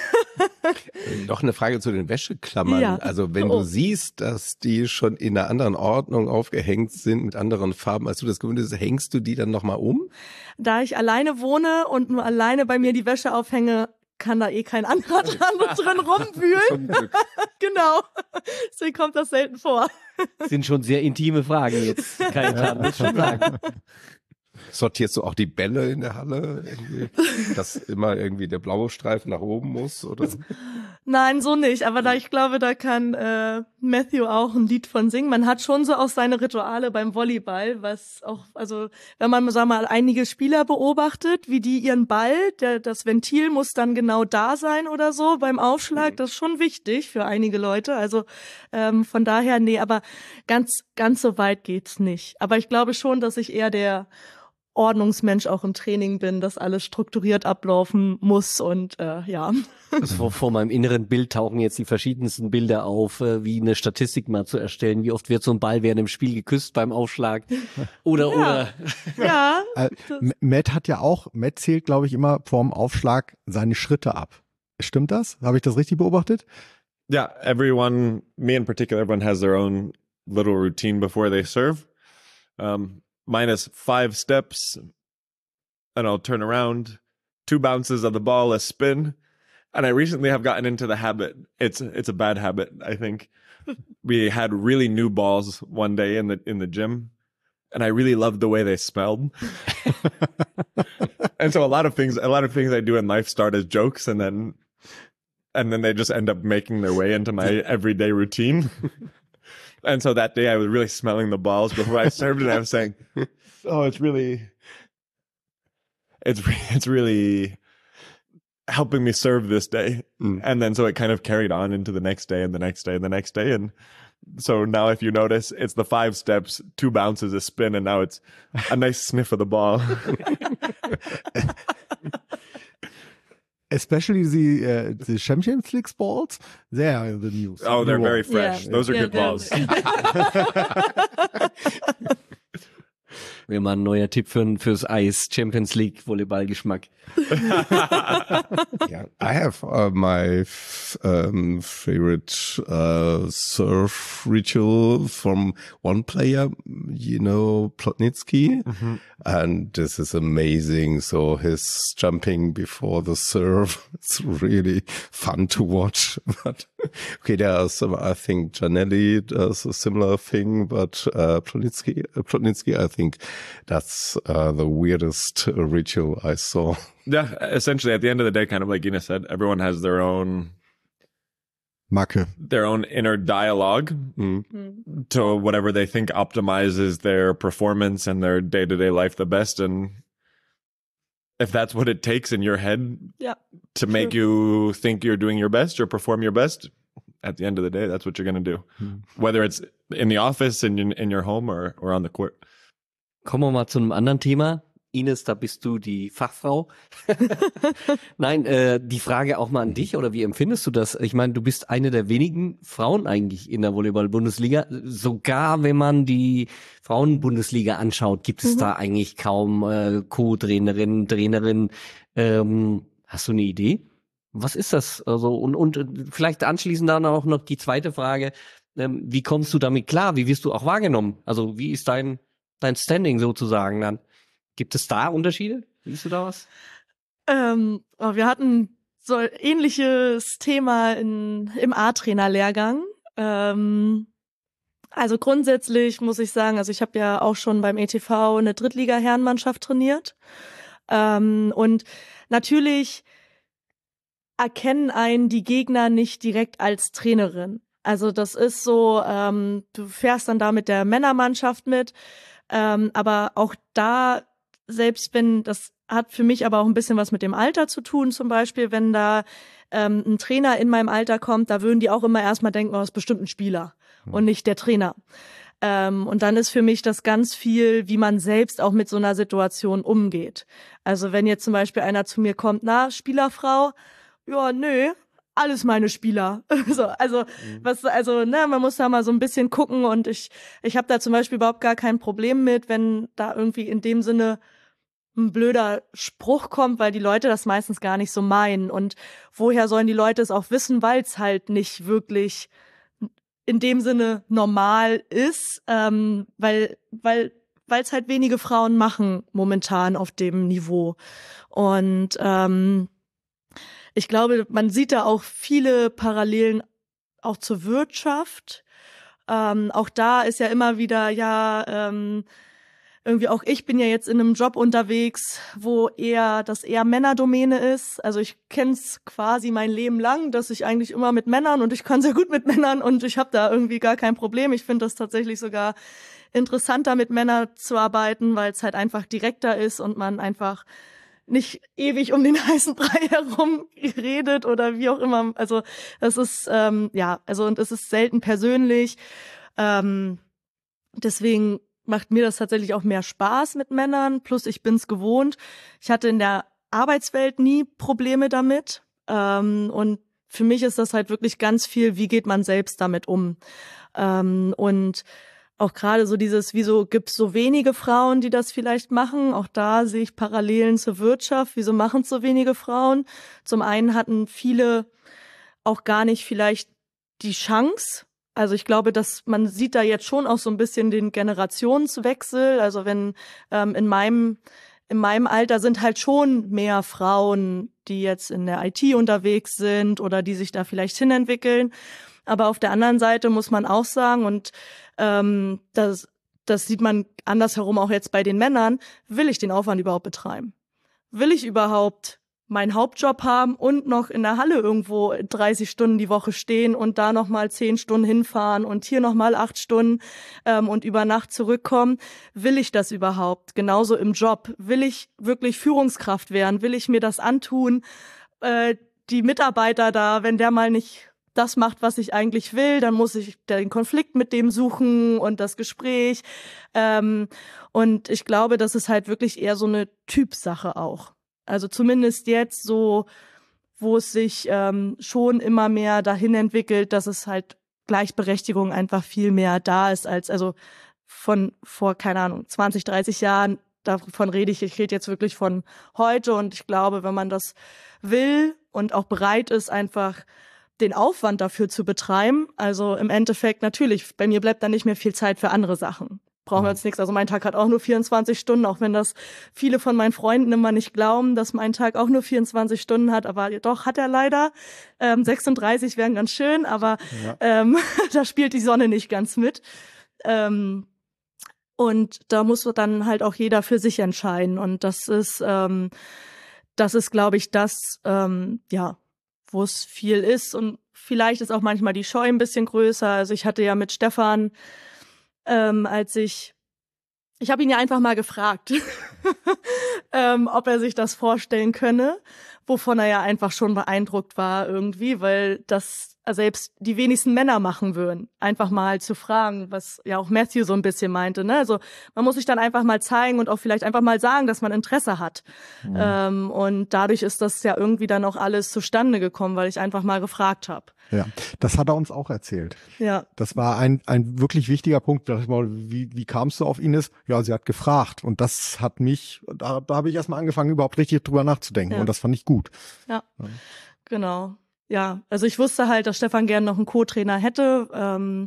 Noch eine Frage zu den Wäscheklammern. Ja. Also wenn Oh. du siehst, dass die schon in einer anderen Ordnung aufgehängt sind mit anderen Farben, als du das gewöhnt bist, hängst du die dann nochmal um? Da ich alleine wohne und nur alleine bei mir die Wäsche aufhänge, kann da eh kein anderer dran und drin rumwühlen. Zum Glück. Genau. Deswegen kommt das selten vor. sind schon sehr intime Fragen jetzt. Kein Plan, muss schon sagen. Sortierst du auch die Bälle in der Halle? Irgendwie, dass immer irgendwie der blaue Streifen nach oben muss? Oder? Nein, so nicht. Aber da ich glaube, da kann äh, Matthew auch ein Lied von singen. Man hat schon so auch seine Rituale beim Volleyball, was auch, also wenn man, sagen wir mal, einige Spieler beobachtet, wie die ihren Ball, der, das Ventil muss dann genau da sein oder so beim Aufschlag. Das ist schon wichtig für einige Leute. Also ähm, von daher, nee, aber ganz, ganz so weit geht's nicht. Aber ich glaube schon, dass ich eher der Ordnungsmensch auch im Training bin, dass alles strukturiert ablaufen muss und äh, ja. Also vor, vor meinem inneren Bild tauchen jetzt die verschiedensten Bilder auf, äh, wie eine Statistik mal zu erstellen. Wie oft wird so ein Ball während dem Spiel geküsst beim Aufschlag? Oder, Ja. oder. Ja, Äh, M- Matt hat ja auch, Matt zählt, glaube ich, immer vorm Aufschlag seine Schritte ab. Stimmt das? Habe ich das richtig beobachtet? Yeah, everyone, me in particular, everyone has their own little routine before they serve. Um, mine is five steps, and I'll turn around, two bounces of the ball, a spin. And I recently have gotten into the habit. It's it's a bad habit, I think. We had really new balls one day in the in the gym, and I really loved the way they smelled. And so a lot of things, a lot of things I do in life start as jokes, and then and then they just end up making their way into my everyday routine. And so that day I was really smelling the balls before I served, and I was saying, "Oh, it's really, it's re- it's really helping me serve this day." Mm. And then so it kind of carried on into the next day and the next day and the next day. And so now if you notice, it's the five steps, two bounces, a spin, and now it's a nice sniff of the ball. especially the uh, the Champions League balls, they are the news. Oh, they're New very balls. fresh. Yeah. Those are Yeah, good they're- balls. Wäre mal ein neuer Tipp für, fürs Eis, Champions League Volleyballgeschmack. Yeah, I have uh, my f- um, favorite uh, surf ritual from one player, you know, Plotnitsky, and this is amazing. So his jumping before the serve, it's really fun to watch. But okay, there are some. I think Janelli does a similar thing, but uh, Plotnitsky, uh, Plotnitsky, I think that's uh, the weirdest uh, ritual I saw. Yeah, essentially, at the end of the day, kind of like Ina said, everyone has their own Macke. their own inner dialogue Mm. Mhm. to whatever they think optimizes their performance and their day to day life the best. And if that's what it takes in your head Ja. to make you think you're doing your best or perform your best, at the end of the day, that's what you're going to do. Mhm. Whether it's in the office, in, in your home, or, or on the court. Kommen wir mal zu einem anderen Thema. Ines, da bist du die Fachfrau. Nein, äh, die Frage auch mal an dich, oder wie empfindest du das? Ich meine, du bist eine der wenigen Frauen eigentlich in der Volleyball-Bundesliga. Sogar wenn man die Frauen-Bundesliga anschaut, gibt es Mhm. da eigentlich kaum äh, Co-Trainerinnen, Trainerinnen. Ähm, hast du eine Idee? Was ist das? Also und, und äh, vielleicht anschließend dann auch noch die zweite Frage. Ähm, wie kommst du damit klar? Wie wirst du auch wahrgenommen? Also wie ist dein, dein Standing sozusagen dann? Gibt es da Unterschiede? Siehst du da was? Ähm, oh, wir hatten so ein ähnliches Thema in, im A-Trainer-Lehrgang. Ähm, also grundsätzlich muss ich sagen, also ich habe ja auch schon beim E T V eine Drittliga-Herrenmannschaft trainiert. Ähm, und natürlich erkennen einen die Gegner nicht direkt als Trainerin. Also das ist so, ähm, du fährst dann da mit der Männermannschaft mit, ähm, aber auch da, selbst wenn, das hat für mich aber auch ein bisschen was mit dem Alter zu tun, zum Beispiel, wenn da ähm, ein Trainer in meinem Alter kommt, da würden die auch immer erstmal denken, oh, das ist bestimmt ein Spieler und nicht der Trainer. Ähm, und dann ist für mich das ganz viel, wie man selbst auch mit so einer Situation umgeht. Also wenn jetzt zum Beispiel einer zu mir kommt, na, Spielerfrau, ja, nö, alles meine Spieler. so, also was, also ne, man muss da mal so ein bisschen gucken und ich, ich habe da zum Beispiel überhaupt gar kein Problem mit, wenn da irgendwie in dem Sinne ein blöder Spruch kommt, weil die Leute das meistens gar nicht so meinen. Und woher sollen die Leute es auch wissen, weil es halt nicht wirklich in dem Sinne normal ist, ähm, weil weil weil es halt wenige Frauen machen momentan auf dem Niveau. Und ähm, ich glaube, man sieht da auch viele Parallelen auch zur Wirtschaft. Ähm, auch da ist ja immer wieder, ja, ähm, irgendwie auch ich bin ja jetzt in einem Job unterwegs, wo eher das eher Männerdomäne ist. Also ich kenne es quasi mein Leben lang, dass ich eigentlich immer mit Männern und ich kann sehr gut mit Männern und ich habe da irgendwie gar kein Problem. Ich finde das tatsächlich sogar interessanter, mit Männern zu arbeiten, weil es halt einfach direkter ist und man einfach nicht ewig um den heißen Brei herum redet oder wie auch immer. Also das ist, ähm, ja, also und es ist selten persönlich. Ähm, deswegen macht mir das tatsächlich auch mehr Spaß mit Männern. Plus ich bin's gewohnt. Ich hatte in der Arbeitswelt nie Probleme damit. Ähm, und für mich ist das halt wirklich ganz viel, wie geht man selbst damit um? Ähm, und auch gerade so dieses, wieso gibt's so wenige Frauen, die das vielleicht machen? Auch da sehe ich Parallelen zur Wirtschaft. Wieso machen es so wenige Frauen? Zum einen hatten viele auch gar nicht vielleicht die Chance. Also ich glaube, dass man sieht da jetzt schon auch so ein bisschen den Generationswechsel. Also wenn ähm, in meinem in meinem Alter sind halt schon mehr Frauen, die jetzt in der I T unterwegs sind oder die sich da vielleicht hinentwickeln. Aber auf der anderen Seite muss man auch sagen, und ähm, das, das sieht man andersherum auch jetzt bei den Männern, will ich den Aufwand überhaupt betreiben? Will ich überhaupt meinen Hauptjob haben und noch in der Halle irgendwo dreißig Stunden die Woche stehen und da nochmal zehn Stunden hinfahren und hier nochmal acht Stunden ähm, und über Nacht zurückkommen? Will ich das überhaupt? Genauso im Job. Will ich wirklich Führungskraft werden? Will ich mir das antun? Äh, die Mitarbeiter da, wenn der mal nicht das macht, was ich eigentlich will, dann muss ich den Konflikt mit dem suchen und das Gespräch. Ähm, und ich glaube, das ist halt wirklich eher so eine Typsache auch. Also zumindest jetzt so wo es sich ähm, schon immer mehr dahin entwickelt, dass es halt Gleichberechtigung einfach viel mehr da ist als, also von vor, keine Ahnung, zwanzig, dreißig Jahren, davon rede ich, ich rede jetzt wirklich von heute und ich glaube, wenn man das will und auch bereit ist, einfach den Aufwand dafür zu betreiben, also im Endeffekt natürlich, bei mir bleibt dann nicht mehr viel Zeit für andere Sachen. Brauchen wir jetzt nichts, also mein Tag hat auch nur vierundzwanzig Stunden, auch wenn das viele von meinen Freunden immer nicht glauben, dass mein Tag auch nur vierundzwanzig Stunden hat, aber doch hat er leider. Ähm, sechsunddreißig wären ganz schön, aber ja. ähm, da spielt die Sonne nicht ganz mit. Ähm, und da muss dann halt auch jeder für sich entscheiden und das ist, ähm, das ist, glaube ich, das, ähm, ja, wo es viel ist und vielleicht ist auch manchmal die Scheu ein bisschen größer. Also ich hatte ja mit Stefan Ähm, als ich, ich habe ihn ja einfach mal gefragt, ähm, ob er sich das vorstellen könne, wovon er ja einfach schon beeindruckt war irgendwie, weil das selbst die wenigsten Männer machen würden, einfach mal zu fragen, was ja auch Matthew so ein bisschen meinte, ne? Also man muss sich dann einfach mal zeigen und auch vielleicht einfach mal sagen, dass man Interesse hat. Mhm. Ähm, und dadurch ist das ja irgendwie dann auch alles zustande gekommen, weil ich einfach mal gefragt habe. Ja, das hat er uns auch erzählt. Ja. Das war ein ein wirklich wichtiger Punkt. Da dachte ich mal, wie, wie kamst du auf Ines? Ja, sie hat gefragt. Und das hat mich, da, da habe ich erstmal angefangen, überhaupt richtig drüber nachzudenken. Ja. Und das fand ich gut. Ja, ja. Genau. Ja, also ich wusste halt, dass Stefan gern noch einen Co-Trainer hätte. Ähm,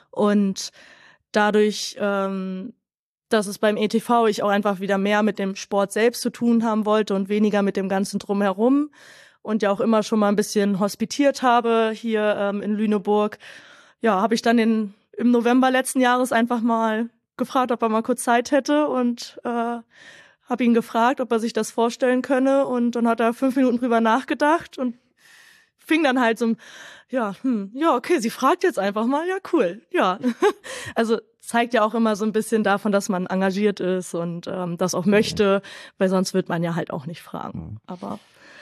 und dadurch, ähm, dass es beim E T V ich auch einfach wieder mehr mit dem Sport selbst zu tun haben wollte und weniger mit dem ganzen Drumherum. Und ja auch immer schon mal ein bisschen hospitiert habe hier ähm, in Lüneburg. Ja, habe ich dann in, im November letzten Jahres einfach mal gefragt, ob er mal kurz Zeit hätte und äh, habe ihn gefragt, ob er sich das vorstellen könne und dann hat er fünf Minuten drüber nachgedacht und fing dann halt so, ja, hm, ja, okay, sie fragt jetzt einfach mal, ja, cool, ja. Also zeigt ja auch immer so ein bisschen davon, dass man engagiert ist und ähm, das auch möchte, weil sonst wird man ja halt auch nicht fragen, aber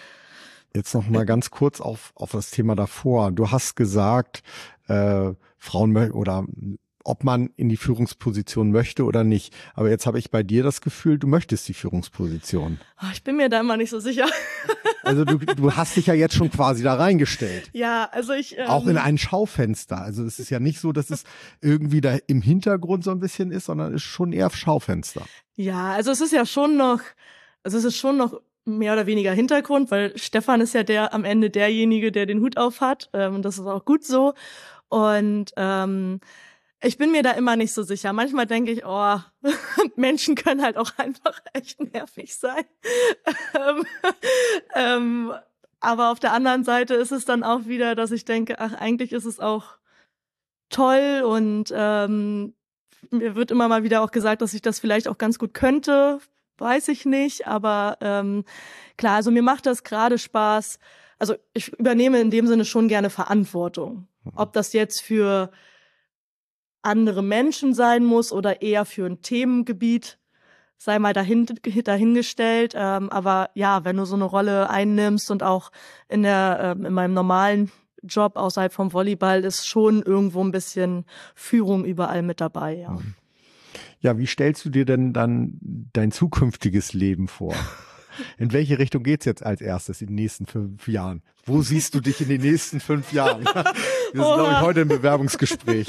jetzt noch mal ganz kurz auf auf das Thema davor. Du hast gesagt, äh, Frauen oder ob man in die Führungsposition möchte oder nicht. Aber jetzt habe ich bei dir das Gefühl, du möchtest die Führungsposition. Ich bin mir da immer nicht so sicher. Also du, du hast dich ja jetzt schon quasi da reingestellt. Ja, also ich... Ähm, auch in ein Schaufenster. Also es ist ja nicht so, dass es irgendwie da im Hintergrund so ein bisschen ist, sondern es ist schon eher Schaufenster. Ja, also es ist ja schon noch... Also es ist schon noch mehr oder weniger Hintergrund, weil Stefan ist ja der am Ende derjenige, der den Hut auf hat. Ähm, und das ist auch gut so. Und ähm, ich bin mir da immer nicht so sicher. Manchmal denke ich, oh, Menschen können halt auch einfach echt nervig sein. ähm, ähm, aber auf der anderen Seite ist es dann auch wieder, dass ich denke, ach, eigentlich ist es auch toll und ähm, mir wird immer mal wieder auch gesagt, dass ich das vielleicht auch ganz gut könnte. Weiß ich nicht, aber ähm, klar, also mir macht das gerade Spaß. Also ich übernehme in dem Sinne schon gerne Verantwortung. Ob das jetzt für andere Menschen sein muss oder eher für ein Themengebiet, sei mal dahin, dahingestellt. Ähm, aber ja, wenn du so eine Rolle einnimmst und auch in der ähm, in meinem normalen Job außerhalb vom Volleyball ist schon irgendwo ein bisschen Führung überall mit dabei, ja. Ja, wie stellst du dir denn dann dein zukünftiges Leben vor? In welche Richtung geht's jetzt als erstes in den nächsten fünf Jahren? Wo siehst du dich in den nächsten fünf Jahren? Wir sind, Oha. glaube ich, heute im Bewerbungsgespräch.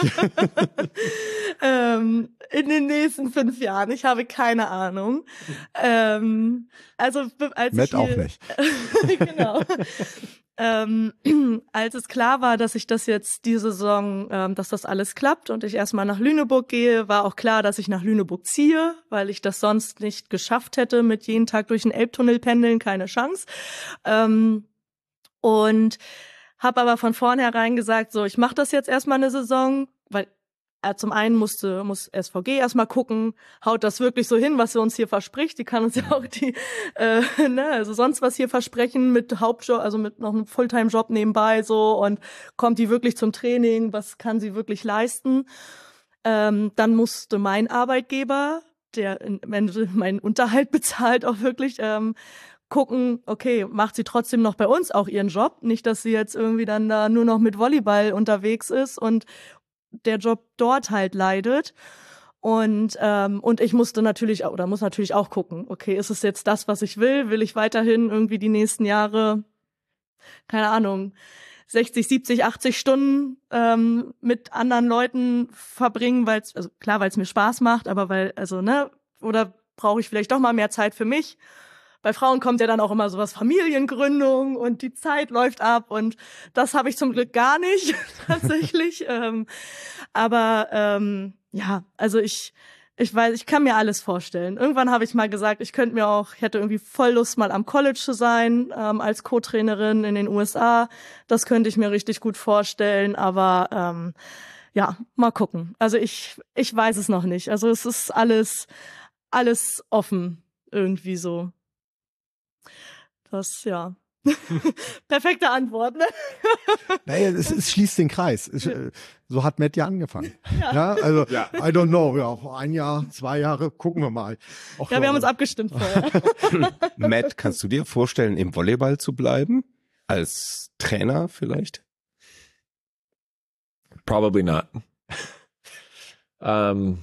ähm, in den nächsten fünf Jahren, ich habe keine Ahnung. Ähm, also als Matt ich auch nicht. Genau. Ähm, als es klar war, dass ich das jetzt diese Saison, ähm, dass das alles klappt und ich erstmal nach Lüneburg gehe, war auch klar, dass ich nach Lüneburg ziehe, weil ich das sonst nicht geschafft hätte mit jeden Tag durch den Elbtunnel pendeln, keine Chance. Ähm, und habe aber von vornherein gesagt, so, ich mache das jetzt erstmal eine Saison, weil äh, zum einen musste muss S V G erstmal gucken, haut das wirklich so hin, was sie uns hier verspricht. Die kann uns ja auch die, äh, ne, also sonst was hier versprechen mit Hauptjob, also mit noch einem Fulltime-Job nebenbei so und kommt die wirklich zum Training, was kann sie wirklich leisten? Ähm, dann musste mein Arbeitgeber, der meinen Unterhalt bezahlt, auch wirklich ähm, gucken, okay, macht sie trotzdem noch bei uns auch ihren Job? Nicht, dass sie jetzt irgendwie dann da nur noch mit Volleyball unterwegs ist und der Job dort halt leidet. Und ähm, und ich musste natürlich oder muss natürlich auch gucken, okay, ist es jetzt das, was ich will? Will ich weiterhin irgendwie die nächsten Jahre keine Ahnung, sechzig, siebzig, achtzig Stunden ähm, mit anderen Leuten verbringen, weil es, also klar, weil es mir Spaß macht, aber weil, also, ne, oder brauche ich vielleicht doch mal mehr Zeit für mich? Bei Frauen kommt ja dann auch immer sowas Familiengründung und die Zeit läuft ab und das habe ich zum Glück gar nicht, tatsächlich. ähm, aber ähm, ja, also ich ich weiß, ich kann mir alles vorstellen. Irgendwann habe ich mal gesagt, ich könnte mir auch, ich hätte irgendwie voll Lust, mal am College zu sein, ähm, als Co-Trainerin in den U S A. Das könnte ich mir richtig gut vorstellen, aber ähm, ja, mal gucken. Also ich ich weiß es noch nicht. Also es ist alles alles offen irgendwie so. Das, ja. Perfekte Antwort, ne? Naja, es, es schließt den Kreis. Es, äh, so hat Matt ja angefangen. Ja. Ja, also, Ja. I don't know, ja, ein Jahr, zwei Jahre, gucken wir mal. Auch Ja, wir haben uns abgestimmt vorher. Matt, kannst du dir vorstellen, im Volleyball zu bleiben? Als Trainer vielleicht? Probably not. Um,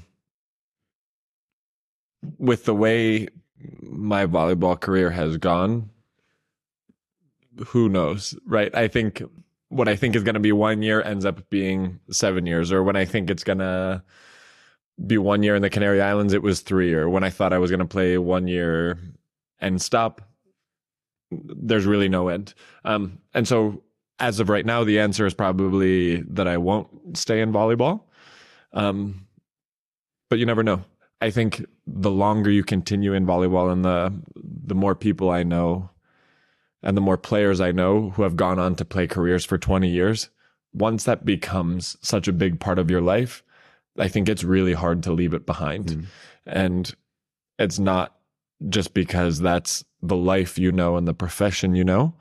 with the way my volleyball career has gone, who knows, right? I think what I think is going to be one year ends up being seven years, or when I think it's going to be one year in the Canary Islands, it was three, or when I thought I was going to play one year and stop, there's really no end. Um, and so as of right now, the answer is probably that I won't stay in volleyball. Um, but you never know. I think the longer you continue in volleyball and the the more people I know and the more players I know who have gone on to play careers for twenty years, once that becomes such a big part of your life, I think it's really hard to leave it behind. Mm. And it's not just because that's the life you know and the profession you know,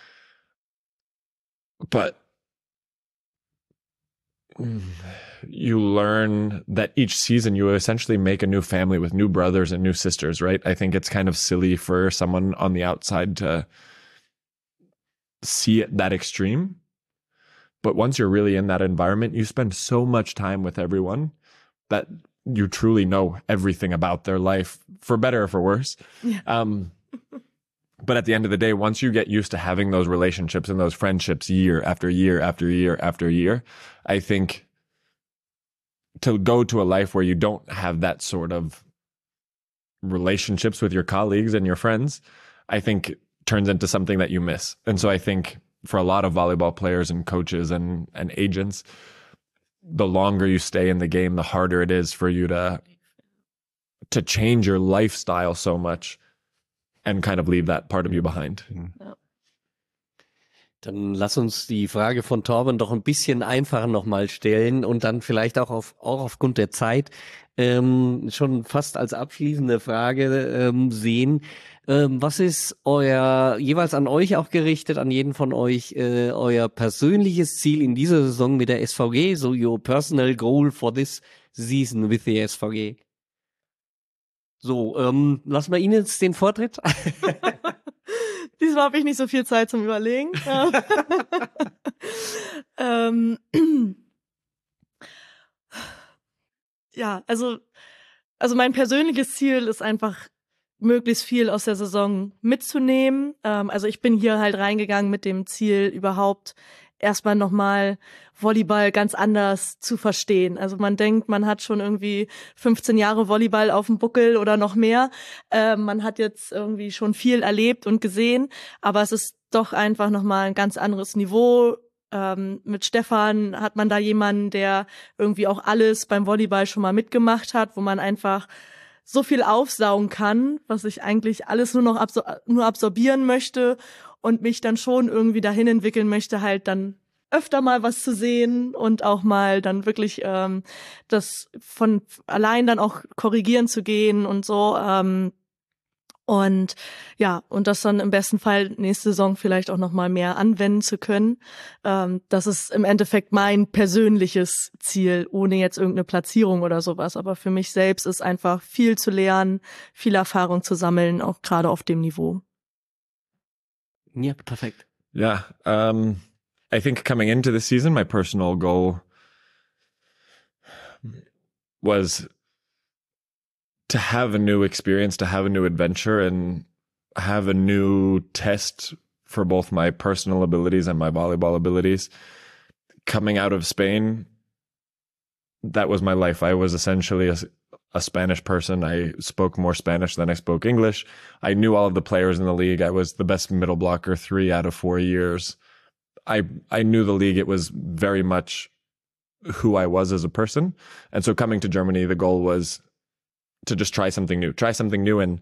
but you learn that each season you essentially make a new family with new brothers and new sisters, right? I think it's kind of silly for someone on the outside to see it that extreme. But once you're really in that environment, you spend so much time with everyone that you truly know everything about their life, for better or for worse. Yeah. Um, but at the end of the day, once you get used to having those relationships and those friendships year after year after year after year, I think to go to a life where you don't have that sort of relationships with your colleagues and your friends, I think turns into something that you miss. And so I think for a lot of volleyball players and coaches and, and agents, the longer you stay in the game, the harder it is for you to, to change your lifestyle so much and kind of leave that part of you behind. Ja. Dann lass uns die Frage von Torben doch ein bisschen einfacher nochmal stellen und dann vielleicht auch, auf, auch aufgrund der Zeit ähm, schon fast als abschließende Frage ähm, sehen. Ähm, was ist euer, jeweils an euch auch gerichtet, an jeden von euch, äh, euer persönliches Ziel in dieser Saison mit der S V G? So your personal goal for this season with the S V G? So, ähm, lassen wir Ihnen jetzt den Vortritt. Diesmal habe ich nicht so viel Zeit zum Überlegen. ähm, ja, also, also mein persönliches Ziel ist einfach, möglichst viel aus der Saison mitzunehmen. Ähm, also ich bin hier halt reingegangen mit dem Ziel, überhaupt erstmal nochmal Volleyball ganz anders zu verstehen. Also man denkt, man hat schon irgendwie fünfzehn Jahre Volleyball auf dem Buckel oder noch mehr. Äh, man hat jetzt irgendwie schon viel erlebt und gesehen, aber es ist doch einfach nochmal ein ganz anderes Niveau. Ähm, mit Stefan hat man da jemanden, der irgendwie auch alles beim Volleyball schon mal mitgemacht hat, wo man einfach so viel aufsaugen kann, was ich eigentlich alles nur noch absor- nur absorbieren möchte und mich dann schon irgendwie dahin entwickeln möchte, halt dann öfter mal was zu sehen und auch mal dann wirklich ähm, das von allein dann auch korrigieren zu gehen und so. Ähm, und ja, und das dann im besten Fall nächste Saison vielleicht auch noch mal mehr anwenden zu können. Ähm, das ist im Endeffekt mein persönliches Ziel, ohne jetzt irgendeine Platzierung oder sowas. Aber für mich selbst ist einfach viel zu lernen, viel Erfahrung zu sammeln, auch gerade auf dem Niveau. Ja, perfekt. Yeah. Um, I think coming into the season, my personal goal was to have a new experience, to have a new adventure, and have a new test for both my personal abilities and my volleyball abilities. Coming out of Spain, that was my life. I was essentially a, a Spanish person. I spoke more Spanish than I spoke English. I knew all of the players in the league. I was the best middle blocker three out of four years. I I knew the league. It was very much who I was as a person. And so coming to Germany, the goal was to just try something new, try something new and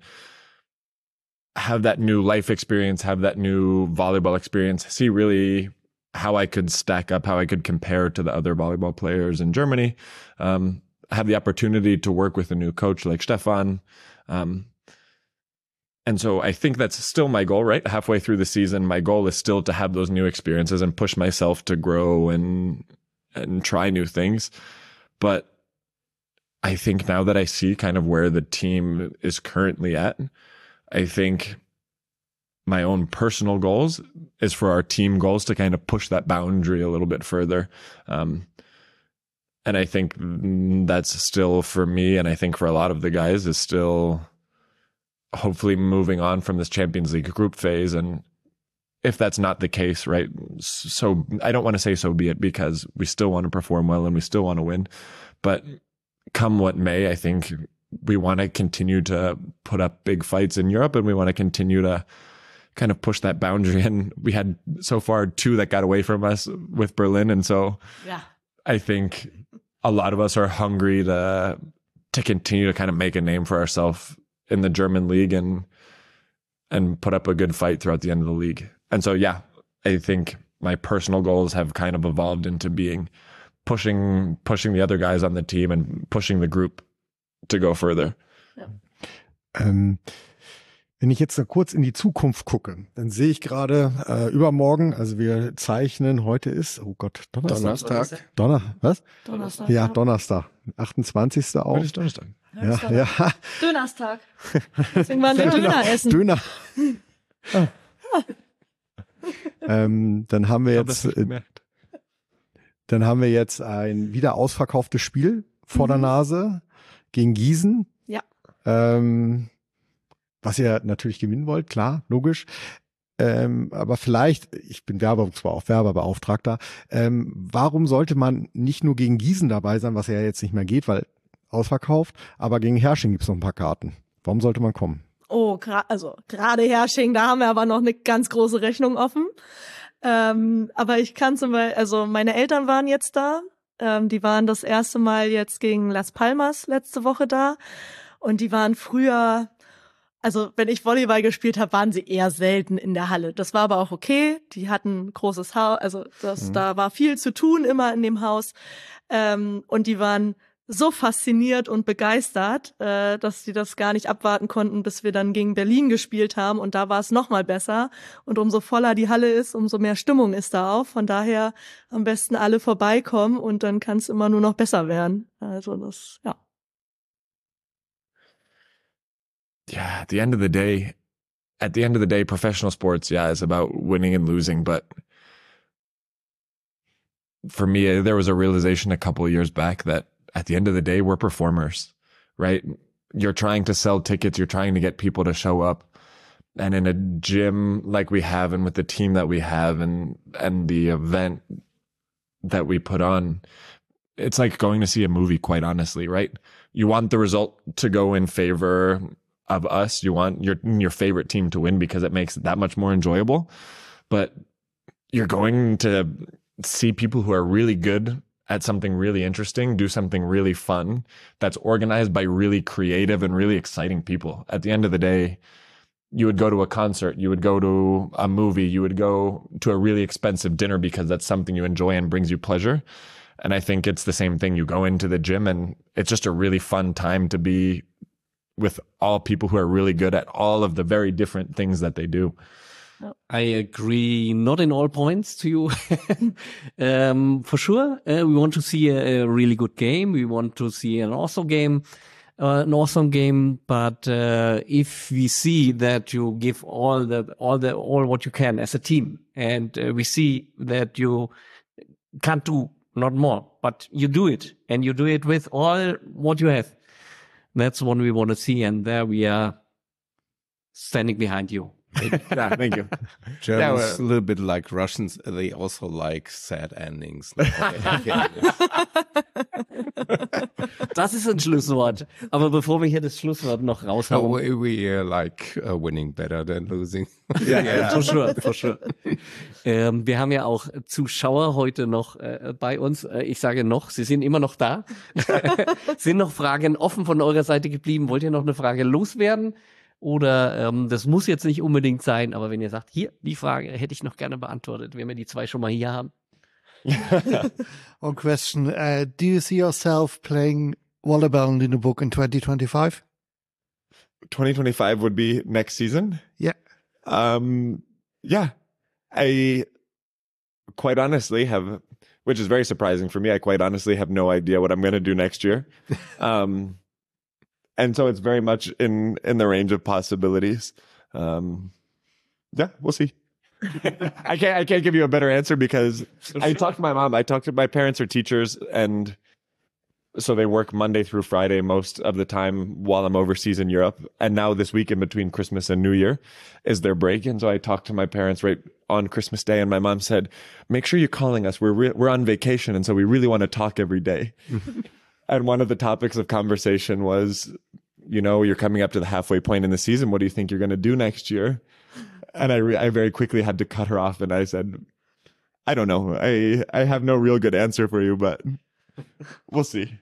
have that new life experience, have that new volleyball experience, see really how I could stack up, how I could compare to the other volleyball players in Germany. Um, have the opportunity to work with a new coach like Stefan. Um, and so I think that's still my goal, right? Halfway through the season, my goal is still to have those new experiences and push myself to grow and and try new things. But I think now that I see kind of where the team is currently at, I think my own personal goals is for our team goals to kind of push that boundary a little bit further. Um, and I think that's still for me, and I think for a lot of the guys, is still hopefully moving on from this Champions League group phase. And if that's not the case, right, so I don't want to say so be it, because we still want to perform well and we still want to win. But come what may, I think we want to continue to put up big fights in Europe, and we want to continue to kind of push that boundary. And we had so far two that got away from us with Berlin. And so yeah. I think a lot of us are hungry to to continue to kind of make a name for ourselves in the German league and and put up a good fight throughout the end of the league. And so, yeah, I think my personal goals have kind of evolved into being pushing pushing the other guys on the team and pushing the group to go further. Ja. Ähm, wenn ich jetzt kurz in die Zukunft gucke, dann sehe ich gerade äh, übermorgen, also wir zeichnen, heute ist, oh Gott, Donnerstag. Donnerstag. Donner, was? Donnerstag. Ja, Donnerstag, achtundzwanzigster auch. Heute ist Donnerstag. Ja, ja. Dönerstag. Deswegen waren wir Döner essen. Döner. Ah. ähm, dann haben wir Ich hab jetzt, das nicht gemerkt. dann haben wir jetzt ein wieder ausverkauftes Spiel vor Mhm. der Nase gegen Gießen. Ja. Ähm, was ihr natürlich gewinnen wollt, klar, logisch. Ähm, aber vielleicht, ich bin Werber, zwar auch Werberbeauftragter, ähm, warum sollte man nicht nur gegen Gießen dabei sein, was ja jetzt nicht mehr geht, weil ausverkauft, aber gegen Hersching gibt's noch ein paar Karten. Warum sollte man kommen? Oh, gra also gerade Hersching, da haben wir aber noch eine ganz große Rechnung offen. Ähm, aber ich kann zum Beispiel, also meine Eltern waren jetzt da. Ähm, die waren das erste Mal jetzt gegen Las Palmas letzte Woche da. Und die waren früher, also wenn ich Volleyball gespielt habe, waren sie eher selten in der Halle. Das war aber auch okay. Die hatten ein großes Haus, also das, Mhm. da war viel zu tun immer in dem Haus. Ähm, und die waren so fasziniert und begeistert, äh, dass sie das gar nicht abwarten konnten, bis wir dann gegen Berlin gespielt haben. Und da war es noch mal besser. Und umso voller die Halle ist, umso mehr Stimmung ist da auch. Von daher am besten alle vorbeikommen und dann kann es immer nur noch besser werden. Also das, ja. Yeah, at the end of the day, at the end of the day, professional sports, yeah, is about winning and losing. But for me, there was a realization a couple of years back that at the end of the day, we're performers, right? You're trying to sell tickets. You're trying to get people to show up. And in a gym like we have, and with the team that we have, and, and the event that we put on, it's like going to see a movie, quite honestly, right? You want the result to go in favor of us. You want your your favorite team to win because it makes it that much more enjoyable. But you're going to see people who are really good at something really interesting, do something really fun that's organized by really creative and really exciting people. At the end of the day, you would go to a concert, you would go to a movie, you would go to a really expensive dinner because that's something you enjoy and brings you pleasure. And I think it's the same thing. You go into the gym and it's just a really fun time to be with all people who are really good at all of the very different things that they do. I agree, not in all points to you. um, for sure, uh, we want to see a, a really good game. We want to see an awesome game, uh, an awesome game. But uh, if we see that you give all the all the all what you can as a team, and uh, we see that you can't do not more, but you do it, and you do it with all what you have. That's what we want to see, and there we are standing behind you. Yeah, thank you. Germans, Yeah, a little bit like Russians, they also like sad endings. Das ist ein Schlusswort. Aber bevor wir hier das Schlusswort noch So raushauen. we, we uh, like uh, winning better than losing. Ja, ja, for sure, for sure. Ähm, wir haben ja auch Zuschauer heute noch äh, bei uns. Äh, ich sage noch, sie sind immer noch da. Sind noch Fragen offen von eurer Seite geblieben? Wollt ihr noch eine Frage loswerden? Oder ähm, das muss jetzt nicht unbedingt sein, aber wenn ihr sagt, hier, die Frage hätte ich noch gerne beantwortet, wenn wir die zwei schon mal hier haben. One question, uh, do you see yourself playing volleyball in the book in twenty twenty-five? twenty twenty-five would be next season. Yeah. Um, yeah, I quite honestly have, which is very surprising for me. I quite honestly have no idea what I'm going to do next year. Um, and so it's very much in, in the range of possibilities. Um, yeah, we'll see. I can't, I can't give you a better answer because I talked to my mom. I talked to my parents are teachers, and so they work Monday through Friday most of the time while I'm overseas in Europe. And now this week in between Christmas and New Year is their break. And so I talked to my parents right on Christmas Day, and my mom said, make sure you're calling us. We're, re- we're on vacation. And so we really want to talk every day. And one of the topics of conversation was, you know, you're coming up to the halfway point in the season. What do you think you're going to do next year? And I, re- I very quickly had to cut her off. And I said, I don't know. I, I have no real good answer for you, but we'll see.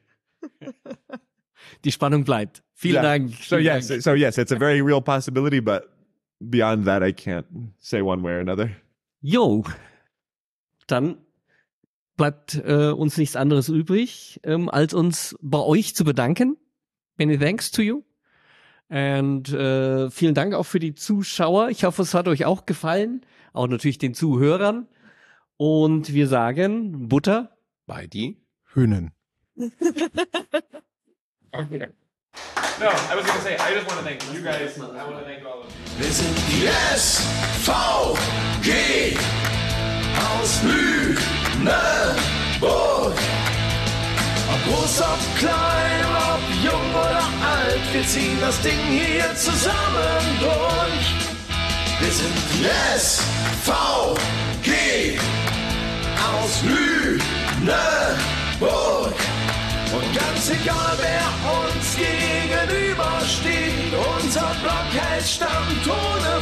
Die Spannung bleibt. Vielen Yeah. Dank. So Vielen yes, Dank. so yes, it's a very real possibility, but beyond that, I can't say one way or another. Jo, dann bleibt äh, uns nichts anderes übrig, ähm, als uns bei euch zu bedanken. Many thanks to you. Und äh, vielen Dank auch für die Zuschauer. Ich hoffe, es hat euch auch gefallen. Auch natürlich den Zuhörern. Und wir sagen Butter. Bei die Hühnen. No, I was going to say, I just want to thank you guys. I want to thank all of you. Wir sind die S V G aus Lüneburg. Ob groß, ob klein, ob jung oder alt, wir ziehen das Ding hier zusammen durch. Wir sind die S V G aus Lüneburg. Und ganz egal, wer uns gegenübersteht, unser Block hält Stand ohne